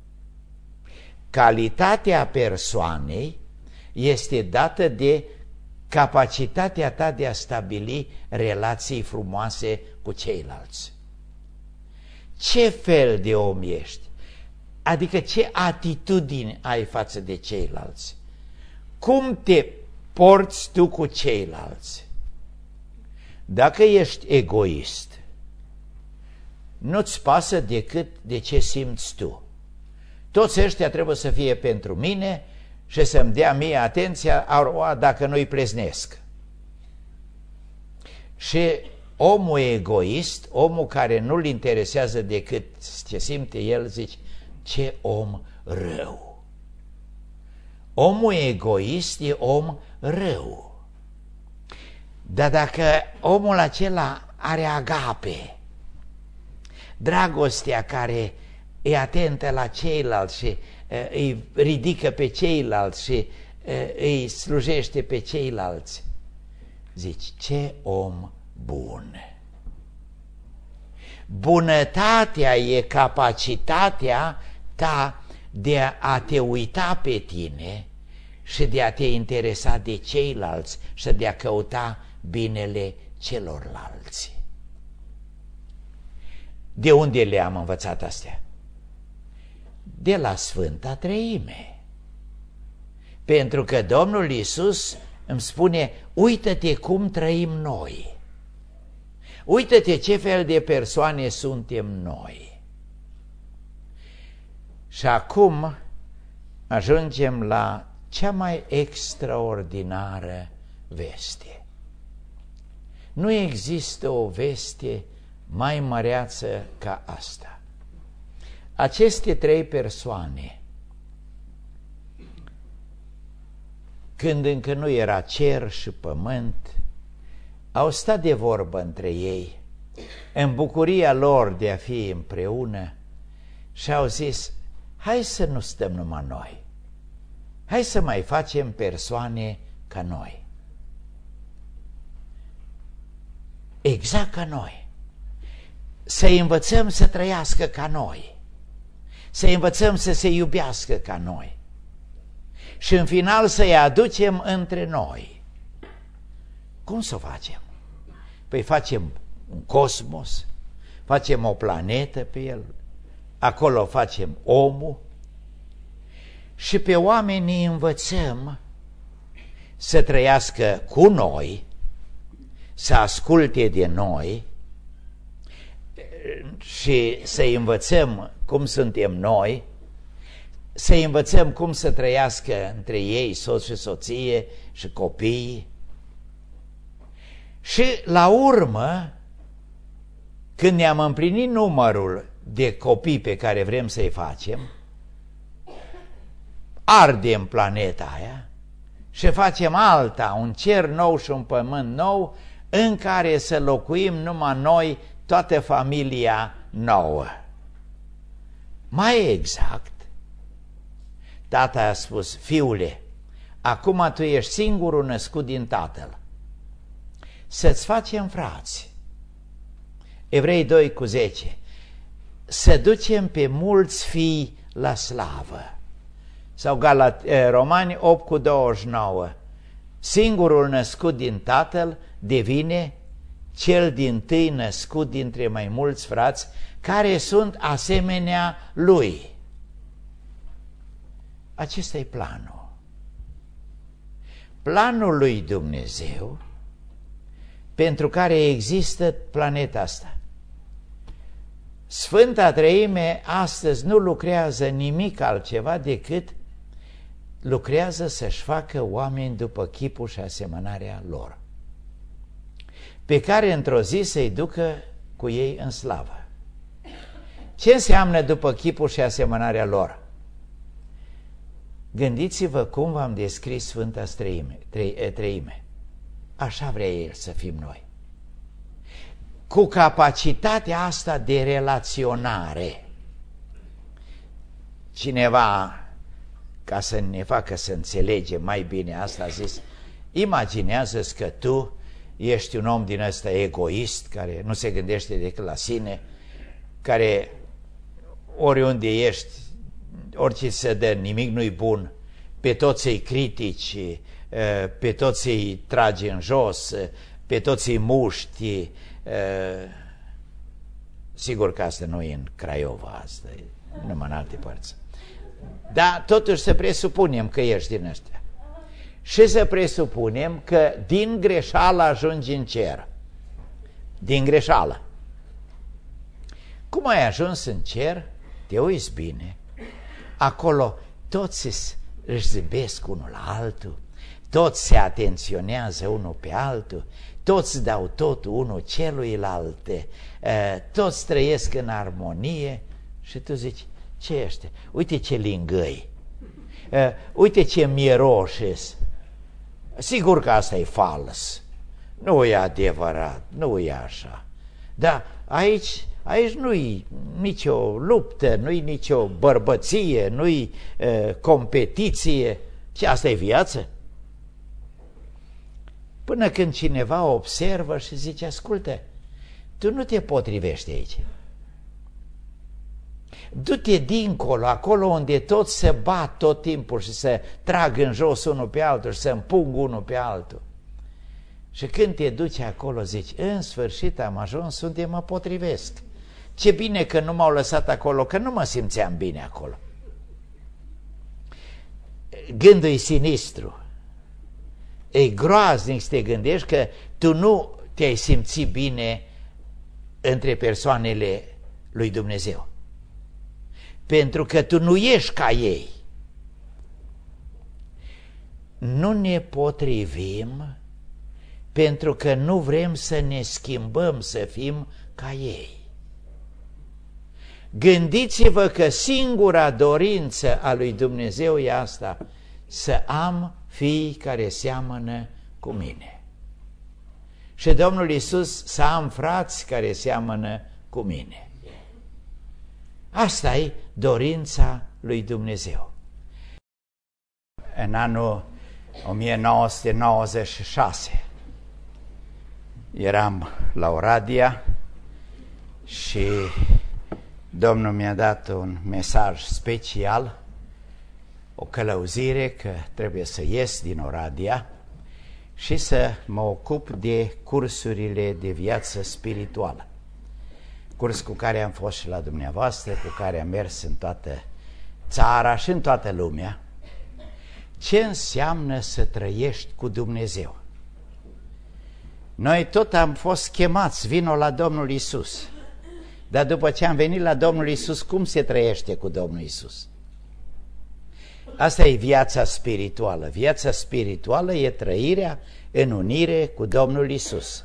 Calitatea persoanei este dată de capacitatea ta de a stabili relații frumoase cu ceilalți. Ce fel de om ești? Adică ce atitudine ai față de ceilalți? Cum te porți tu cu ceilalți? Dacă ești egoist, nu-ți pasă decât de ce simți tu. Toți ăștia trebuie să fie pentru mine și să-mi dea mie atenția dacă nu-i pleznesc. Și omul egoist, omul care nu-l interesează decât ce simte el, zice, ce om rău. Omul egoist e om rău. Dar dacă omul acela are agape, dragostea care e atentă la ceilalți și îi ridică pe ceilalți și îi slujește pe ceilalți, zici, ce om bun. Bunătatea e capacitatea ta de a te uita pe tine și de a te interesa de ceilalți și de a căuta binele celorlalți. De unde le-am învățat astea? De la Sfânta Treime. Pentru că Domnul Iisus îmi spune, uită-te cum trăim noi. Uită-te ce fel de persoane suntem noi. Și acum ajungem la cea mai extraordinară veste. Nu există o veste mai măreață ca asta. Aceste trei persoane, când încă nu era cer și pământ, au stat de vorbă între ei, în bucuria lor de a fi împreună, și au zis, hai să nu stăm numai noi, hai să mai facem persoane ca noi. Exact ca noi. Să-i învățăm să trăiască ca noi, să-i învățăm să se iubească ca noi și în final să-i aducem între noi. Cum să o facem? Păi facem un cosmos, facem o planetă pe el, acolo facem omul și pe oameni îi învățăm să trăiască cu noi, să asculte de noi și să-i învățăm cum suntem noi, să-i învățăm cum să trăiască între ei, soț și soție și copii. Și la urmă, când ne-am împlinit numărul de copii pe care vrem să-i facem, ardem planeta aia și facem alta, un cer nou și un pământ nou, în care să locuim numai noi, toată familia nouă. Mai exact, tata a spus, fiule, acum tu ești singurul născut din tatăl, să-ți facem frați. Evrei 2:10, să ducem pe mulți fii la slavă. Sau Romani 8:29, singurul născut din tatăl devine cel dintâi născut dintre mai mulți frați care sunt asemenea lui. Acesta e planul. Planul lui Dumnezeu pentru care există planeta asta. Sfânta Treime astăzi nu lucrează nimic altceva decât lucrează să-și facă oameni după chipul și asemănarea lor, pe care într-o zi să-i ducă cu ei în slavă. Ce înseamnă după chipul și asemănarea lor? Gândiți-vă cum v-am descris Sfânta Treime. Așa vrea El să fim noi. Cu capacitatea asta de relaționare. Cineva, ca să ne facă să înțelegem mai bine asta, a zis: imaginează-ți că tu ești un om din ăsta egoist, care nu se gândește decât la sine, care oriunde ești, orice se dă, nimic nu-i bun, pe toți îi critici, pe toți îi tragi în jos, pe toți îi muști. Sigur că asta nu e în Craiova, asta e numai în alte părți. Dar totuși să presupunem că ești din ăștia. Și să presupunem că din greșeală ajungi în cer. Din greșeală. Cum ai ajuns în cer? Te uiți bine. Acolo toți își zâmbesc unul la altul, toți se atenționează unul pe altul, toți dau totul unul celuilalt, toți trăiesc în armonie. Și tu zici: ce ești? Uite ce lingăi, uite ce miroșes. Sigur că asta e fals, nu e adevărat, nu e așa. Dar aici nu-i nicio luptă, nu-i nicio bărbăție, nu-i competiție. Și asta e viață? Până când cineva observă și zice: ascultă, tu nu te potrivești aici. Du-te dincolo, acolo unde toți se bat tot timpul și se trag în jos unul pe altul și se împung unul pe altul. Și când te duci acolo zici: în sfârșit am ajuns unde mă potrivesc. Ce bine că nu m-au lăsat acolo, că nu mă simțeam bine acolo. Gândul e sinistru. E groaznic să te gândești că tu nu te-ai simțit bine între persoanele lui Dumnezeu. Pentru că tu nu ești ca ei. Nu ne potrivim pentru că nu vrem să ne schimbăm, să fim ca ei. Gândiți-vă că singura dorință a lui Dumnezeu e asta: să am fii care seamănă cu mine. Și Domnul Iisus: să am frați care seamănă cu mine. Asta e dorința lui Dumnezeu. În anul 1996 eram la Oradea și Domnul mi-a dat un mesaj special, o călăuzire că trebuie să ies din Oradea și să mă ocup de cursurile de viață spirituală. Curs cu care am fost și la dumneavoastră, cu care am mers în toată țara și în toată lumea. Ce înseamnă să trăiești cu Dumnezeu? Noi tot am fost chemați: vino la Domnul Iisus. Dar după ce am venit la Domnul Iisus, cum se trăiește cu Domnul Iisus? Asta e viața spirituală. Viața spirituală e trăirea în unire cu Domnul Iisus.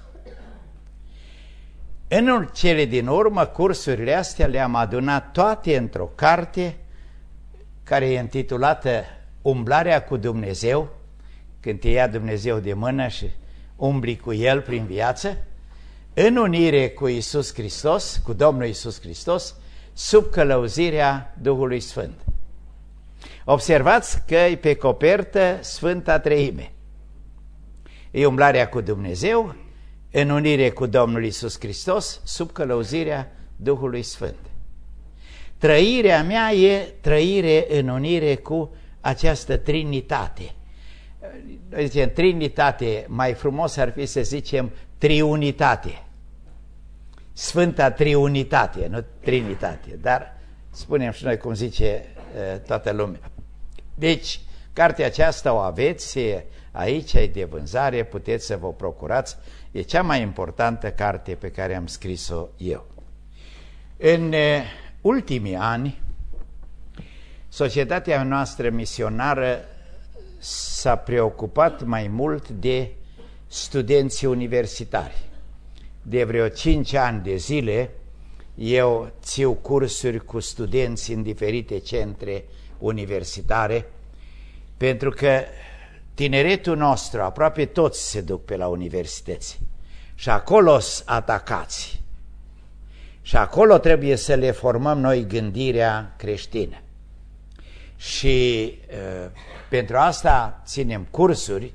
În cele din urmă, cursurile astea le-am adunat toate într-o carte care e intitulată Umblarea cu Dumnezeu, când te ia Dumnezeu de mână și umbli cu El prin viață, în unire cu Iisus Hristos, cu Domnul Iisus Hristos, sub călăuzirea Duhului Sfânt. Observați că e pe copertă Sfânta Treime. E umblarea cu Dumnezeu, în unire cu Domnul Iisus Hristos, sub călăuzirea Duhului Sfânt. Trăirea mea e trăire în unire cu această Trinitate. Noi zicem Trinitate, mai frumos ar fi să zicem Triunitate. Sfânta Triunitate, nu Trinitate, dar spunem și noi cum zice toată lumea. Deci, cartea aceasta o aveți aici, e de vânzare, puteți să vă procurați. E cea mai importantă carte pe care am scris-o eu. În ultimii ani, societatea noastră misionară s-a preocupat mai mult de studenții universitari. De vreo 5 ani de zile, eu țiu cursuri cu studenți în diferite centre universitare Pentru că tineretul nostru, aproape toți se duc pe la universități și acolo sunt atacați. Și acolo trebuie să le formăm noi gândirea creștină. Și pentru asta ținem cursuri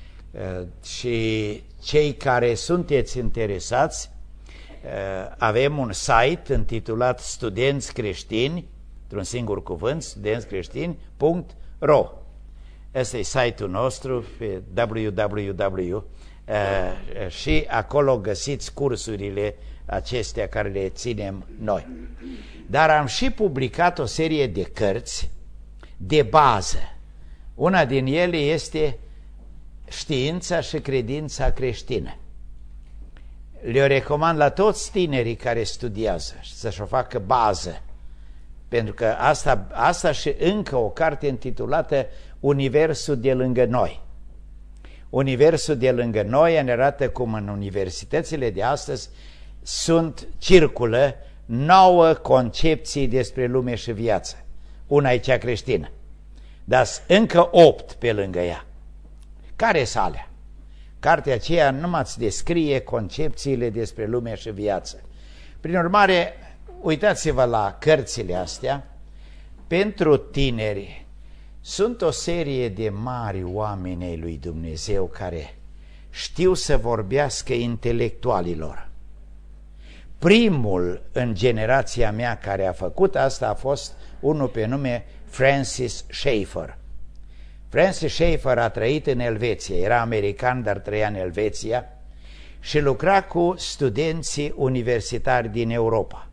și cei care sunteți interesați, avem un site intitulat Studenți Creștini, într-un singur cuvânt, studențcreștini.ro. Ăsta e site-ul nostru pe www. Și acolo găsiți cursurile acestea care le ținem noi. Dar am și publicat o serie de cărți de bază. Una din ele este Știința și credința creștină. Le-o recomand la toți tinerii care studiază să-și o facă bază. Pentru că asta și încă o carte intitulată Universul de lângă noi. Universul de lângă noi ne arată cum în universitățile de astăzi circulă 9 concepții despre lume și viață. Una e cea creștină, dar încă 8 pe lângă ea. Care-s alea? Cartea aceea numai îți descrie concepțiile despre lume și viață. Prin urmare, uitați-vă la cărțile astea. Pentru tineri sunt o serie de mari oameni ai lui Dumnezeu care știu să vorbească intelectualilor. Primul în generația mea care a făcut asta a fost unul pe nume Francis Schaeffer. Francis Schaeffer a trăit în Elveția, era american, dar trăia în Elveția și lucra cu studenții universitari din Europa.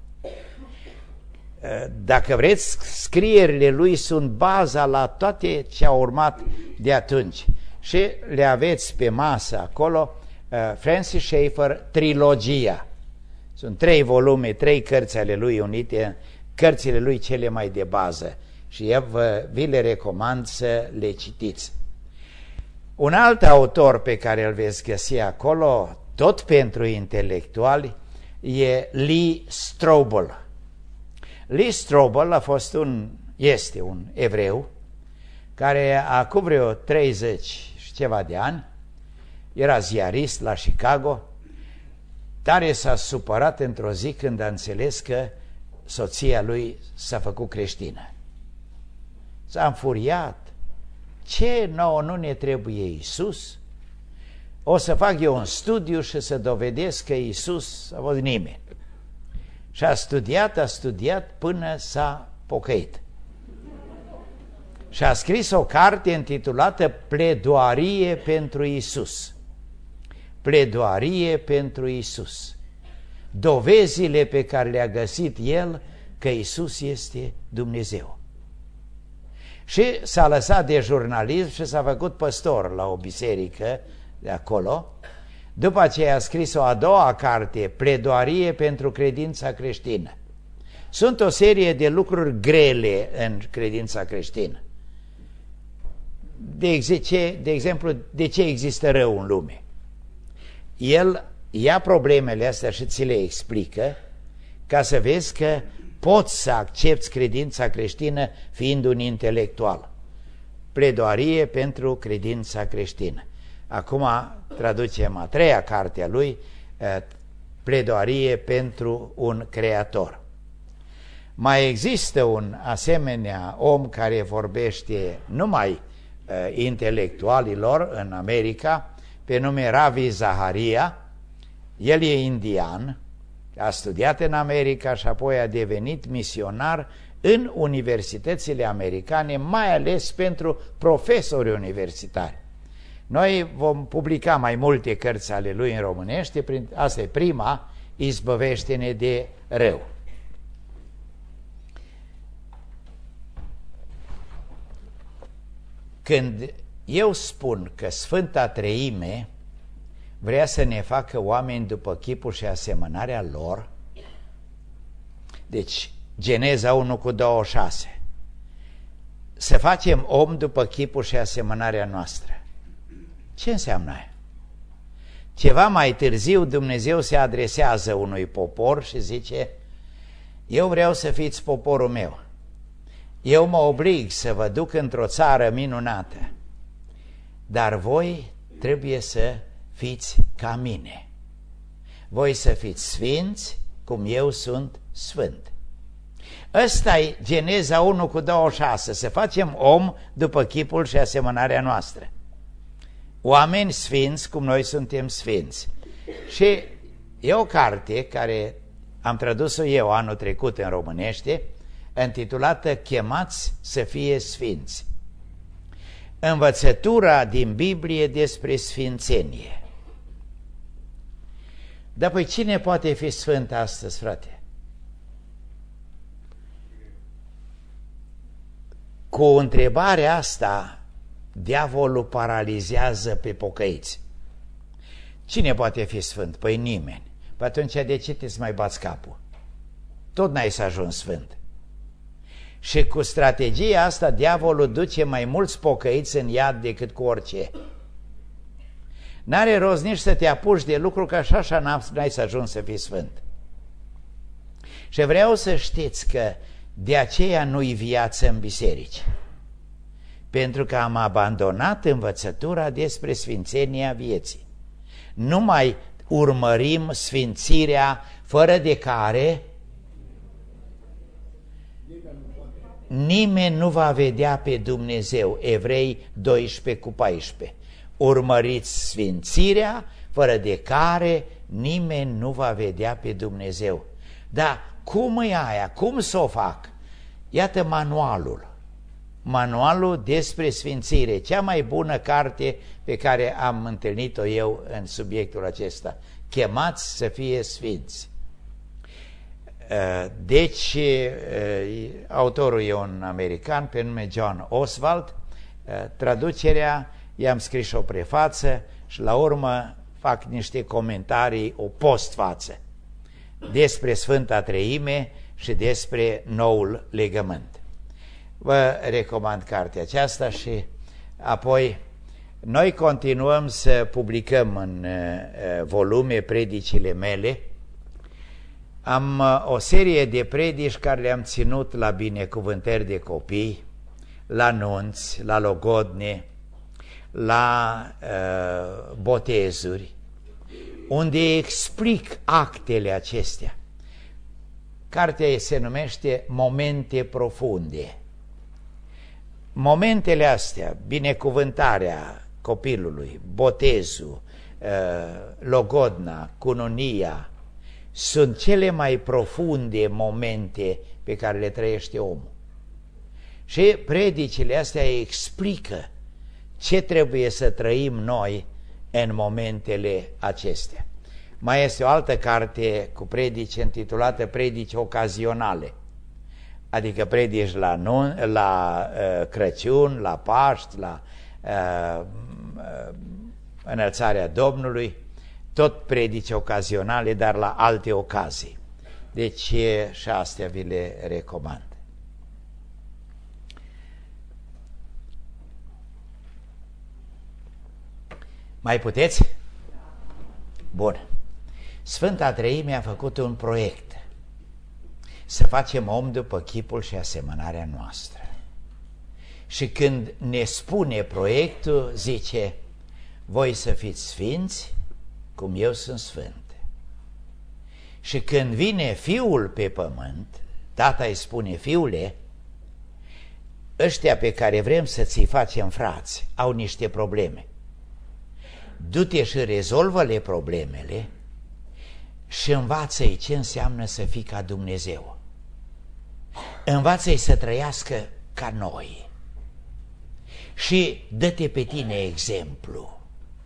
Dacă vreți, scrierile lui sunt baza la toate ce a urmat de atunci și le aveți pe masă acolo. Francis Schaeffer, Trilogia. Sunt 3 volume, 3 cărți ale lui unite, cărțile lui cele mai de bază și eu vi le recomand să le citiți. Un alt autor pe care îl veți găsi acolo, tot pentru intelectuali, e Lee Strobel. Lee Strobel este un evreu care acum vreo 30 și ceva de ani era ziarist la Chicago. Tare s-a supărat într-o zi când a înțeles că soția lui s-a făcut creștină. S-a înfuriat. Ce nouă nu ne trebuie Iisus? O să fac eu un studiu și să dovedesc că Iisus a fost nimeni. Și a studiat până s-a pocăit. Și a scris o carte intitulată Pledoarie pentru Iisus. Pledoarie pentru Iisus. Dovezile pe care le-a găsit el că Iisus este Dumnezeu. Și s-a lăsat de jurnalism și s-a făcut păstor la o biserică de acolo. După aceea a scris o a doua carte, Pledoarie pentru credința creștină. Sunt o serie de lucruri grele în credința creștină. De exemplu, de ce există rău în lume? El ia problemele astea și ți le explică ca să vezi că poți să accepti credința creștină fiind un intelectual. Pledoarie pentru credința creștină. Acum traducem a treia carte a lui, Pledoarie pentru un creator. Mai există un asemenea om care vorbește numai intelectualilor în America, pe nume Ravi Zacharias. El e indian, a studiat în America și apoi a devenit misionar în universitățile americane, mai ales pentru profesori universitari. Noi vom publica mai multe cărți ale lui în românește, asta e prima, Izbăvește-ne de rău. Când eu spun că Sfânta Treime vrea să ne facă oameni după chipul și asemănarea lor, deci Geneza 1:26, să facem om după chipul și asemănarea noastră. Ce înseamnă aia? Ceva mai târziu Dumnezeu se adresează unui popor și zice: eu vreau să fiți poporul meu. Eu mă oblig să vă duc într-o țară minunată, dar voi trebuie să fiți ca mine. Voi să fiți sfinți cum eu sunt sfânt. Ăsta e Geneza 1:26, să facem om după chipul și asemănarea noastră. Oameni sfinți cum noi suntem sfinți. Și e o carte care am tradus-o eu anul trecut în românește, intitulată Chemați să fie sfinți. Învățătura din Biblie despre sfințenie. Dar păi cine poate fi sfânt astăzi, frate? Cu întrebarea asta, diavolul paralizează pe pocăiți. Cine poate fi sfânt? Păi nimeni. Păi atunci de ce te-ți mai bați capul? Tot n-ai să ajungi sfânt. Și cu strategia asta, diavolul duce mai mulți pocăiți în iad decât cu orice. N-are rost nici să te apuci de lucru, că așa n-ai să ajungi să fii sfânt. Și vreau să știți că de aceea nu-i viață în biserici. Pentru că am abandonat învățătura despre sfințenia vieții. Nu mai urmărim sfințirea fără de care nimeni nu va vedea pe Dumnezeu. Evrei 12:14. Urmăriți sfințirea fără de care nimeni nu va vedea pe Dumnezeu. Dar cum e aia? Cum să o fac? Iată manualul despre sfințire, cea mai bună carte pe care am întâlnit-o eu în subiectul acesta. Chemați să fie sfinți. Deci, autorul e un american pe nume John Oswald. Traducerea, i-am scris o prefață și la urmă fac niște comentarii o postfață despre Sfânta Treime și despre noul legământ. Vă recomand cartea aceasta și apoi noi continuăm să publicăm în volume predicile mele. Am o serie de predici care le-am ținut la binecuvântări de copii, la nunți, la logodne, la botezuri, unde explic actele acestea. Cartea se numește Momente profunde. Momentele astea, binecuvântarea copilului, botezul, logodna, cununia, sunt cele mai profunde momente pe care le trăiește omul. Și predicile astea explică ce trebuie să trăim noi în momentele acestea. Mai este o altă carte cu predici intitulată Predici ocazionale, adică predici la Crăciun, la Paști, la înălțarea Domnului, tot predici ocazionale, dar la alte ocazii. Deci și astea vi le recomand. Mai puteți? Bun. Sfânta Treime a făcut un proiect să facem om după chipul și asemănarea noastră. Și când ne spune proiectul, zice: voi să fiți sfinți cum eu sunt sfânt. Și când vine Fiul pe pământ, Tata îi spune: fiule, ăștia pe care vrem să ți-i facem frați au niște probleme. Du-te și rezolvă-le problemele și învață-i ce înseamnă să fii ca Dumnezeu. Învață-i să trăiască ca noi și dă-te pe tine exemplu.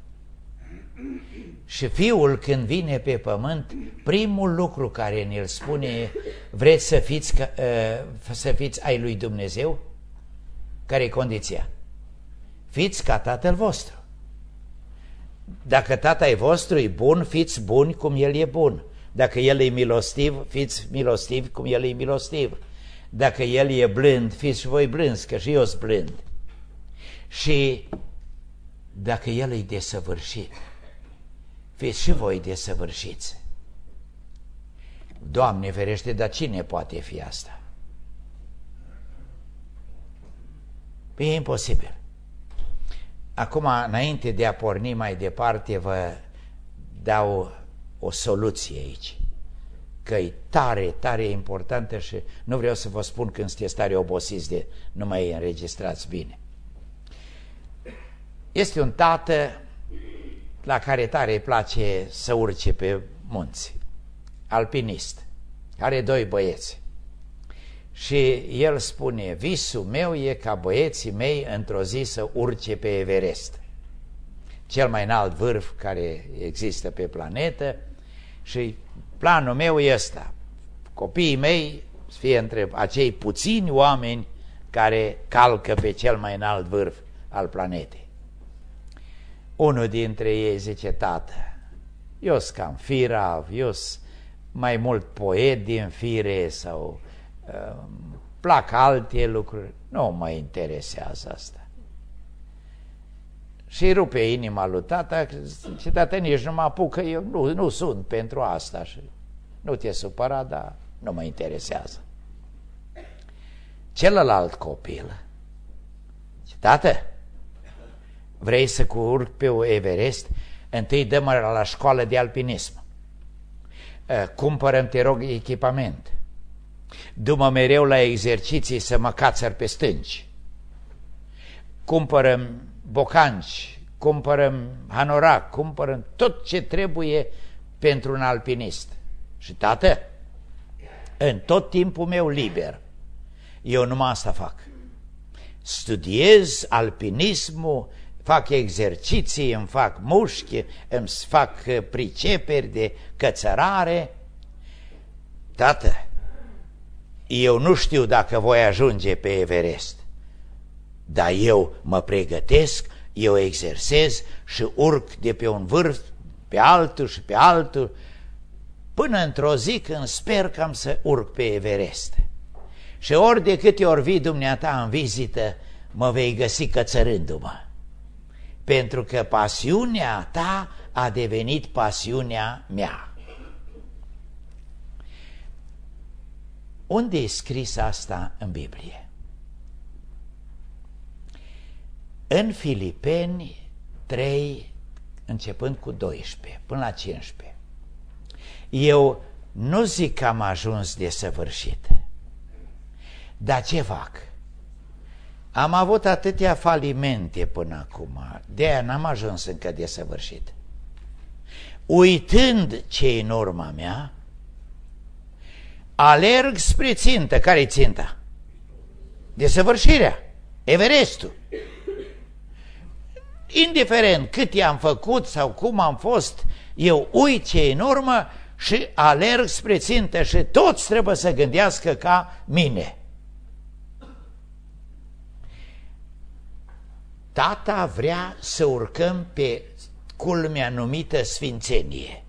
Și Fiul, când vine pe pământ, primul lucru care ne-l spune e: vreți să fiți ai lui Dumnezeu? Care e condiția? Fiți ca Tatăl vostru. Dacă Tatăl vostru e bun, fiți buni cum El e bun. Dacă El e milostiv, fiți milostivi cum El e milostiv. Dacă El e blând, fiți și voi blânzi, că și eu sunt blând. Și dacă El e desăvârșit, fiți și voi desăvârșiți. Doamne ferește, dar cine poate fi asta? E imposibil. Acum, înainte de a porni mai departe, vă dau o soluție aici, că e tare, tare importantă și nu vreau să vă spun când sunteți tare obosiți de nu mai înregistrați bine. Este un tată la care tare îi place să urce pe munți, alpinist, are 2 băieți. Și el spune, visul meu e ca băieții mei într-o zi să urce pe Everest, cel mai înalt vârf care există pe planetă, și planul meu e ăsta, copiii mei să fie între acei puțini oameni care calcă pe cel mai înalt vârf al planetei. Unul dintre ei zice, tată, eu sunt cam firav, eu sunt mai mult poet din fire sau plac alte lucruri, nu mă interesează asta. Și rupe inima lui tata și tata nici nu mă apucă, eu nu sunt pentru asta și nu te supăra, dar nu mă interesează. Celălalt copil zice, tată, vrei să urc pe Everest? Întâi dă-mă la școală de alpinism, cumpără-mi, te rog, echipament, du-mă mereu la exerciții să mă cațăr pe stânci, cumpără-mi bocanci, cumpără-mi hanorac, cumpără-mi tot ce trebuie pentru un alpinist. Și tată, în tot timpul meu liber, eu numai asta fac. Studiez alpinismul, fac exerciții, îmi fac mușchi, îmi fac priceperi de cățărare. Tată, eu nu știu dacă voi ajunge pe Everest, dar eu mă pregătesc, eu exersez și urc de pe un vârf pe altul și pe altul, până într-o zi când sper că am să urc pe Everest. Și ori de câte ori vii dumneata în vizită, mă vei găsi cățărându-mă, pentru că pasiunea ta a devenit pasiunea mea. Unde e scris asta în Biblie? În Filipeni 3, începând cu 12 până la 15. Eu nu zic că am ajuns desăvârșit, dar ce fac? Am avut atâtea falimente până acum, de-aia n-am ajuns încă desăvârșit. Uitând ce-i în urma mea, alerg spre țintă. Care-i ținta? Desăvârșirea, Everestul. Indiferent cât i-am făcut sau cum am fost, eu uit ce-i în urmă și alerg spre țintă și toți trebuie să gândească ca mine. Tata vrea să urcăm pe culmea numită Sfințenie.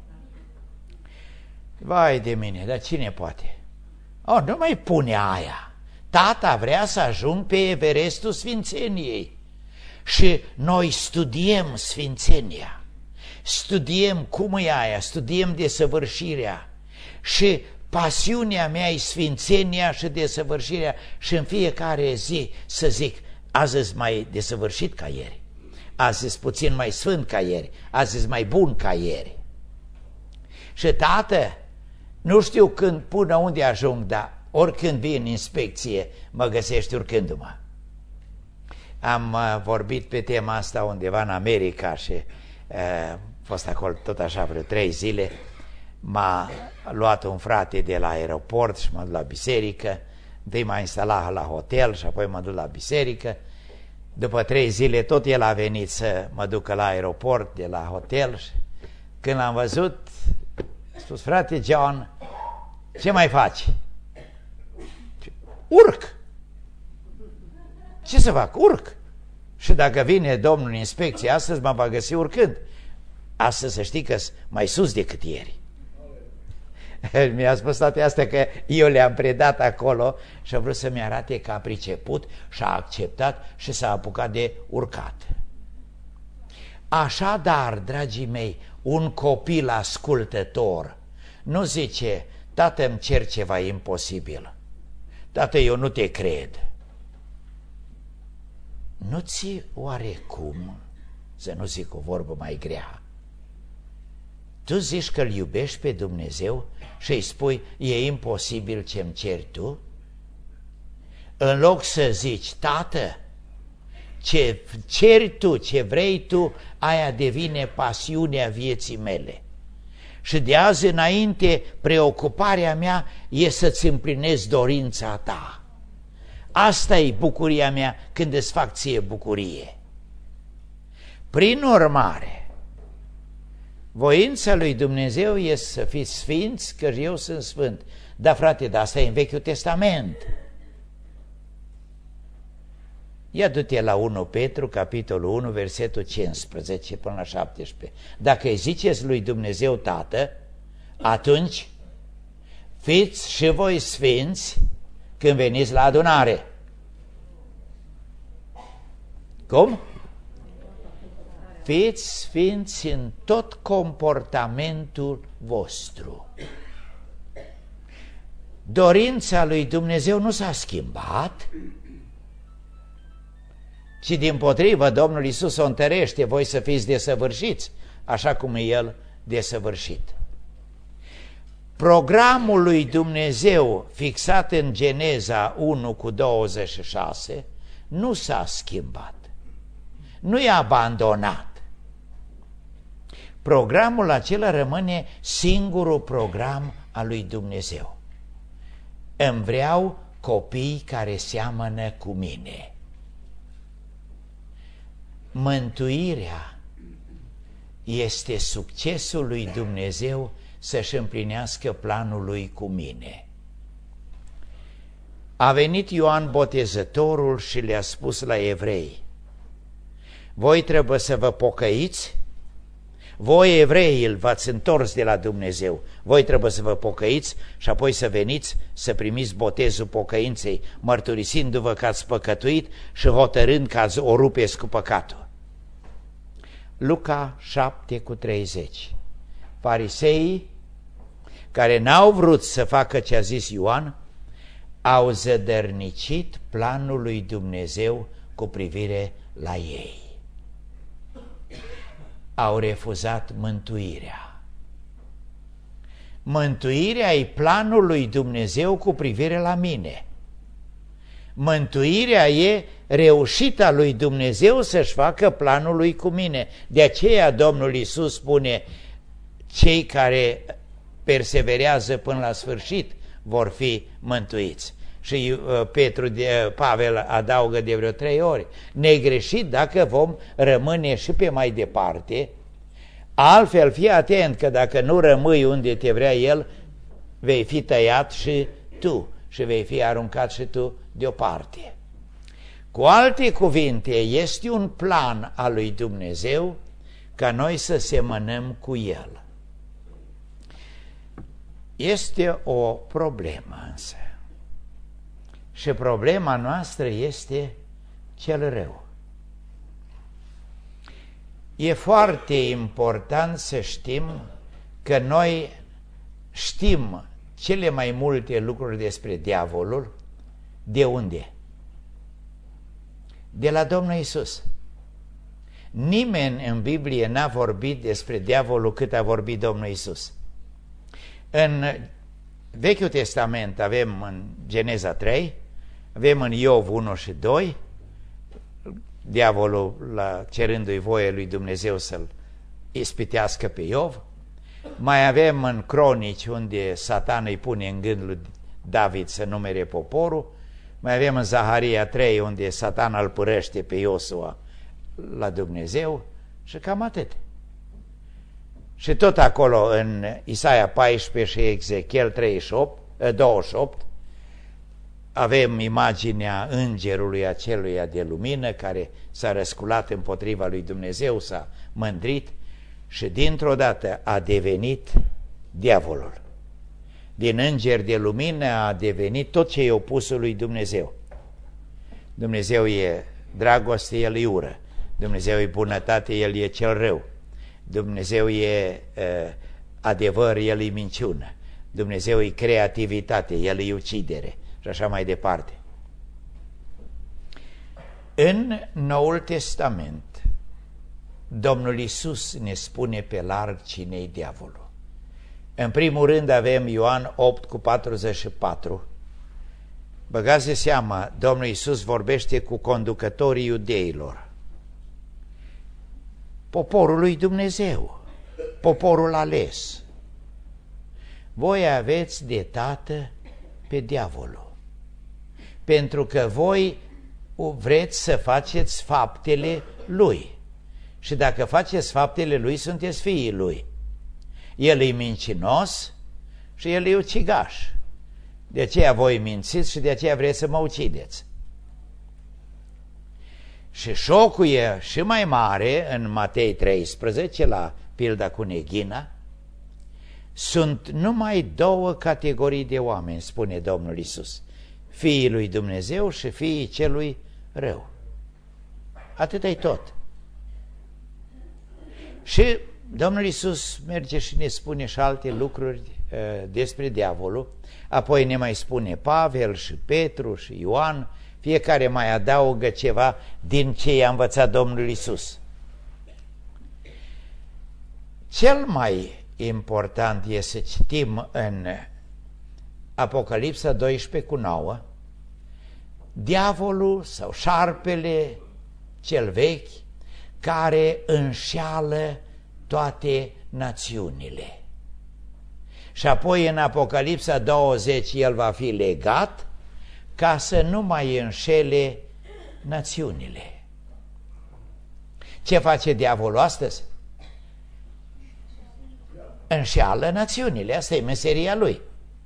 Vai de mine, dar cine poate? Nu mai pune aia. Tata vrea să ajung pe Everestul Sfințeniei. Și noi studiem Sfințenia, studiem cum e aia, studiem desăvârșirea. Și pasiunea mea e Sfințenia și desăvârșirea. Și în fiecare zi să zic, azi e mai desăvârșit ca ieri, azi e puțin mai sfânt ca ieri, azi e mai bun ca ieri. Și tată, nu știu când, până unde ajung, dar oricând vin în inspecție, mă găsești urcându-mă. Am vorbit pe tema asta undeva în America și a fost acolo tot așa vreo 3 zile. M-a luat un frate de la aeroport și m-a dus la biserică. Întâi m-a instalat la hotel și apoi m-a dus la biserică. După 3 zile tot el a venit să mă ducă la aeroport de la hotel și când l-am văzut, a spus, frate John, ce mai faci? Urc! Ce să fac? Urc! Și dacă vine domnul în inspecție astăzi, mă va găsi urcând. Astăzi să știi că mai sus decât ieri. Mi-a spus toate astea că eu le-am predat acolo și a vrut să-mi arate că a priceput și a acceptat și s-a apucat de urcat. Așadar, dragii mei, un copil ascultător nu zice, tată, îmi cer ceva imposibil. Tată, eu nu te cred. nu ți oarecum, să nu zic o vorbă mai grea, tu zici că îl iubești pe Dumnezeu și îi spui, e imposibil ce-mi ceri tu? În loc să zici, Tată, ce ceri tu, ce vrei tu, aia devine pasiunea vieții mele. Și de azi înainte, preocuparea mea e să-ți împlinesc dorința ta. Asta e bucuria mea când îți fac ție bucurie. Prin urmare, voința lui Dumnezeu este să fiți sfinți, că eu sunt sfânt. Da, frate, dar asta e în Vechiul Testament. Ia du-te la 1 Petru, capitolul 1, versetul 15 până la 17. Dacă îi ziceți lui Dumnezeu Tată, atunci fiți și voi sfinți când veniți la adunare. Cum? Fiți sfinți în tot comportamentul vostru. Dorința lui Dumnezeu nu s-a schimbat, ci dimpotrivă Domnul Iisus o întărește, voi să fiți desăvârșiți, așa cum e El desăvârșit. Programul lui Dumnezeu fixat în Geneza 1:26 nu s-a schimbat, nu e abandonat. Programul acela rămâne singurul program al lui Dumnezeu. Îmi vreau copii care seamănă cu mine. Mântuirea este succesul lui Dumnezeu să-și împlinească planul lui cu mine. A venit Ioan Botezătorul și le-a spus la evrei, voi trebuie să vă pocăiți, voi evrei v-ați întors de la Dumnezeu, voi trebuie să vă pocăiți și apoi să veniți să primiți botezul pocăinței, mărturisindu-vă că ați păcătuit și hotărând că ați o rupeți cu păcatul. Luca 7:30. Fariseii, care n-au vrut să facă ce a zis Ioan, au zădărnicit planul lui Dumnezeu cu privire la ei. Au refuzat mântuirea. Mântuirea e planul lui Dumnezeu cu privire la mine. Mântuirea e reușita lui Dumnezeu să-și facă planul lui cu mine. De aceea Domnul Iisus spune, cei care perseverează până la sfârșit vor fi mântuiți. Și Pavel adaugă de vreo 3 ori, negreșit dacă vom rămâne și pe mai departe, altfel fii atent că dacă nu rămâi unde te vrea El, vei fi tăiat și tu și vei fi aruncat și tu deoparte. Cu alte cuvinte, este un plan al lui Dumnezeu ca noi să semănăm cu El. Este o problemă însă. Și problema noastră este cel rău. E foarte important să știm că noi știm cele mai multe lucruri despre diavolul. De unde? De la Domnul Iisus. Nimeni în Biblie n-a vorbit despre diavolul cât a vorbit Domnul Iisus. În Vechiul Testament avem în Geneza 3, avem în Iov 1 și 2, diavolul cerându-i voie lui Dumnezeu să-l ispitească pe Iov. Mai avem în Cronici, unde Satan îi pune în gând lui David să numere poporul. Mai avem în Zaharia 3, unde Satan îl părăște pe Iosua la Dumnezeu. Și cam atât. Și tot acolo în Isaia 14 și Ezechiel 28 avem imaginea îngerului aceluia de lumină care s-a răsculat împotriva lui Dumnezeu, s-a mândrit și dintr-o dată a devenit diavolul. Din înger de lumină a devenit tot ce e opusul lui Dumnezeu. Dumnezeu e dragoste, El e ură. Dumnezeu e bunătate, El e cel rău. Dumnezeu e adevăr, El e minciună. Dumnezeu e creativitate, El e ucidere și așa mai departe. În Noul Testament, Domnul Iisus ne spune pe larg cine-i diavolul. În primul rând avem Ioan 8:44. Băgați de seama, Domnul Iisus vorbește cu conducătorii iudeilor. Poporul lui Dumnezeu, poporul ales. Voi aveți de tată pe diavolul, pentru că voi vreți să faceți faptele lui. Și dacă faceți faptele lui, sunteți fiii lui. El e mincinos și el e ucigaș. De aceea voi mințiți și de aceea vreți să mă ucideți. Și șocul e și mai mare în Matei 13, la pilda cu neghina. Sunt numai două categorii de oameni, spune Domnul Iisus: fiii lui Dumnezeu și fiii celui rău. Atât-i tot. Și Domnul Iisus merge și ne spune și alte lucruri despre diavolul. Apoi ne mai spune Pavel și Petru și Ioan. Fiecare mai adaugă ceva din ce i-a învățat Domnul Iisus. Cel mai important este să citim în Apocalipsa 12:9: diavolul sau șarpele cel vechi care înșeală toate națiunile. Și apoi în Apocalipsa 20 el va fi legat ca să nu mai înșele națiunile. Ce face diavolul astăzi? Înșeală națiunile, asta e meseria lui.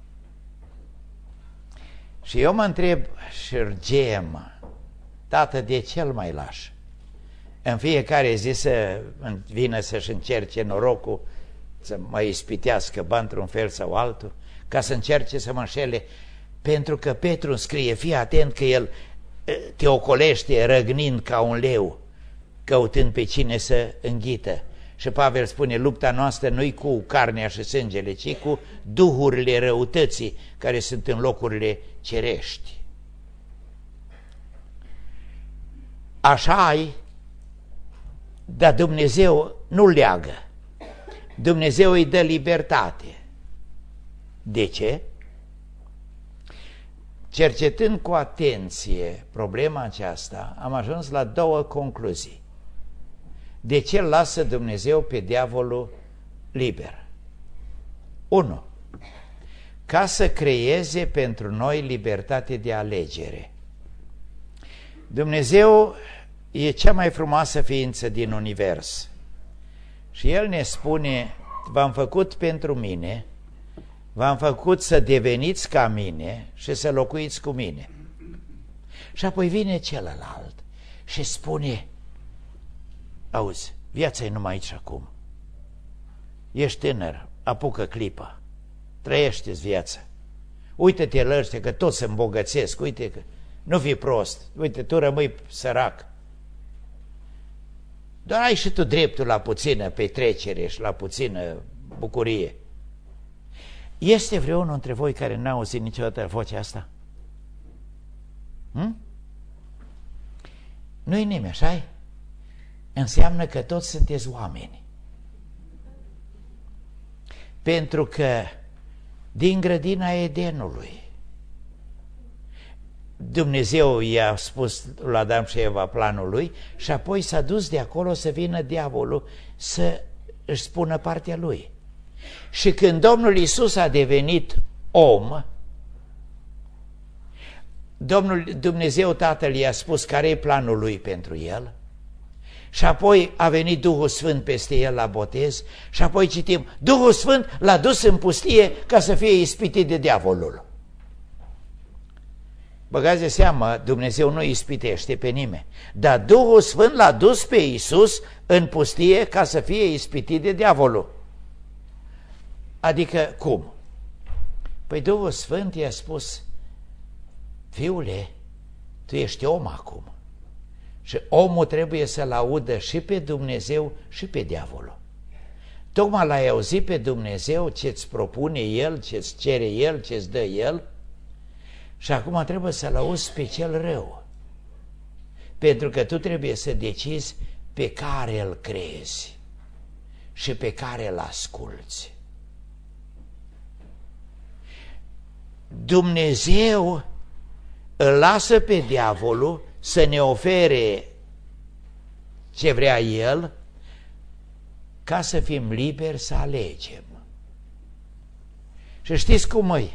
Și eu mă întreb, Șergem, tată, de ce îl mai lași? În fiecare zi să vină să-și încerce norocul, să mă ispitească, ba într-un fel sau altul, ca să încerce să mă înșele. Pentru că Petru scrie: fii atent că el te ocolește răgnind ca un leu, căutând pe cine să înghită. Și Pavel spune: lupta noastră nu-i cu carnea și sângele, ci cu duhurile răutății care sunt în locurile cerești. Așa-i, dar Dumnezeu nu leagă. Dumnezeu îi dă libertate. De ce? Cercetând cu atenție problema aceasta, am ajuns la două concluzii. De ce lasă Dumnezeu pe diavolul liber? 1. Ca să creeze pentru noi libertate de alegere. Dumnezeu e cea mai frumoasă ființă din univers și El ne spune: v-am făcut pentru mine, v-am făcut să deveniți ca mine și să locuiți cu mine. Și apoi vine celălalt și spune: auzi, viața e numai aici acum. Ești tânăr, apucă clipa, trăiește-ți viața. Uite-te la ăștia că toți se îmbogățesc, uite că nu fii prost, uite, tu rămâi sărac. Doar ai și tu dreptul la puțină petrecere și la puțină bucurie. Este vreunul între voi care n-a auzit niciodată vocea asta? Nu-i nimeni, așa-i? Înseamnă că toți sunteți oameni. Pentru că din grădina Edenului Dumnezeu i-a spus lui Adam și Eva planul lui și apoi s-a dus de acolo să vină diavolul să își spună partea lui. Și când Domnul Iisus a devenit om, Dumnezeu Tatăl i-a spus care e planul lui pentru el și apoi a venit Duhul Sfânt peste el la botez și apoi citim: Duhul Sfânt l-a dus în pustie ca să fie ispitit de diavolul. Băgați de seamă, Dumnezeu nu ispitește pe nimeni, dar Duhul Sfânt l-a dus pe Iisus în pustie ca să fie ispitit de diavolul. Adică cum? Păi Duhul Sfânt i-a spus: fiule, tu ești om acum și omul trebuie să-L audă și pe Dumnezeu și pe diavolul. Tocmai l-ai auzit pe Dumnezeu, ce-ți propune El, ce-ți cere El, ce-ți dă El, și acum trebuie să-L auzi pe cel rău. Pentru că tu trebuie să decizi pe care îl crezi și pe care îl asculți. Dumnezeu îl lasă pe diavolul să ne ofere ce vrea el, ca să fim liberi să alegem. Și știți cum e?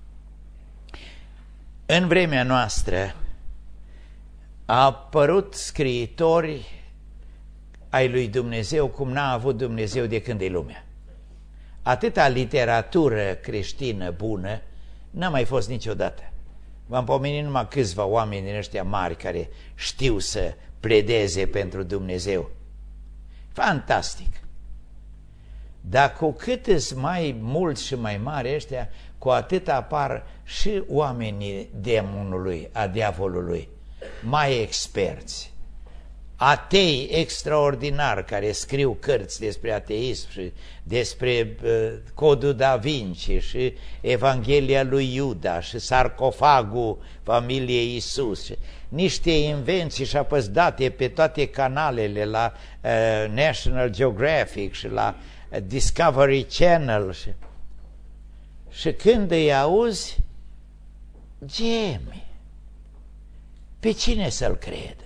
În vremea noastră a apărut scriitori ai lui Dumnezeu cum n-a avut Dumnezeu de când e lumea. Atâta literatură creștină bună n-a mai fost niciodată. V-am pomenit numai câțiva oameni din ăștia mari care știu să pledeze pentru Dumnezeu. Fantastic! Dar cu cât sunt mai mulți și mai mari ăștia, cu atât apar și oamenii demonului, a diavolului, mai experți, atei extraordinari care scriu cărți despre ateism și despre Codul Da Vinci și Evanghelia lui Iuda și sarcofagul familiei Iisus, niște invenții și apăsdate pe toate canalele la National Geographic și la Discovery Channel și când îi auzi, gemi. Pe cine să-l crede?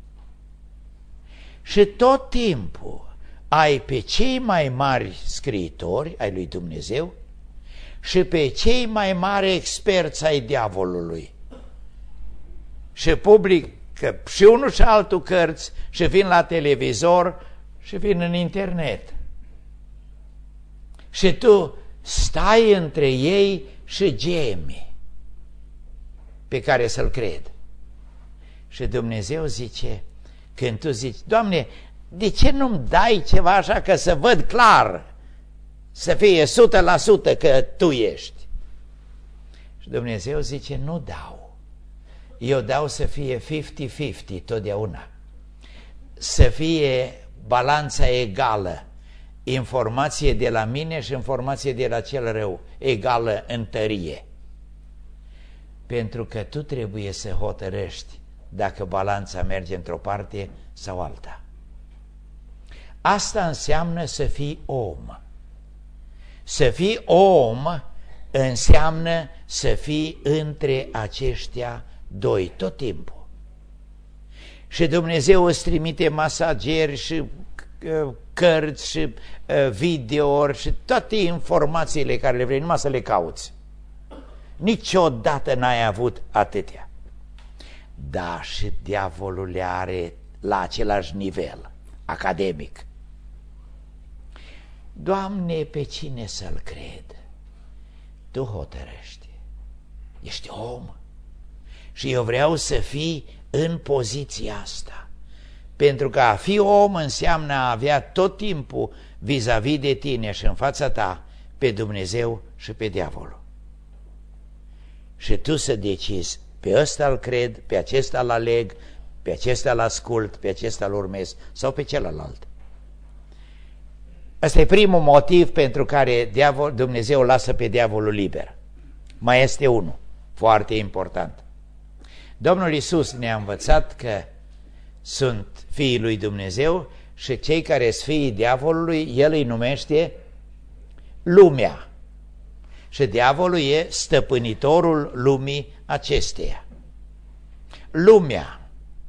Și tot timpul ai pe cei mai mari scriitori ai lui Dumnezeu și pe cei mai mari experți ai diavolului. Și publică și unul și altul cărți și vin la televizor și vin în internet. Și tu stai între ei și gemi pe care să-l cred. Și Dumnezeu zice, când tu zici, Doamne, de ce nu-mi dai ceva așa că să văd clar, să fie 100% că Tu ești? Și Dumnezeu zice, nu dau. Eu dau să fie 50-50 totdeauna. Să fie balanța egală. Informație de la mine și informație de la cel rău, egală în tărie. Pentru că tu trebuie să hotărăști dacă balanța merge într-o parte sau alta. Asta înseamnă să fii om. Să fii om înseamnă să fii între aceștia doi tot timpul. Și Dumnezeu îți trimite masageri și cărți și videouri și toate informațiile care le vrei, numai să le cauți. Niciodată n-ai avut atâtea. Da, și diavolul le are la același nivel academic. Doamne, pe cine să-l cred? Tu hotărăști. Ești om. Și eu vreau să fii în poziția asta. Pentru că a fi om înseamnă a avea tot timpul vis-a-vis de tine și în fața ta pe Dumnezeu și pe diavolul. Și tu să decizi, pe ăsta îl cred, pe acesta îl aleg, pe acesta îl ascult, pe acesta îl urmez sau pe celălalt. Ăsta e primul motiv pentru care Dumnezeu lasă pe diavolul liber. Mai este unul foarte important. Domnul Iisus ne-a învățat că sunt fiii lui Dumnezeu și cei care sunt fiii diavolului, el îi numește lumea. Și diavolul e stăpânitorul lumii acesteia. Lumea.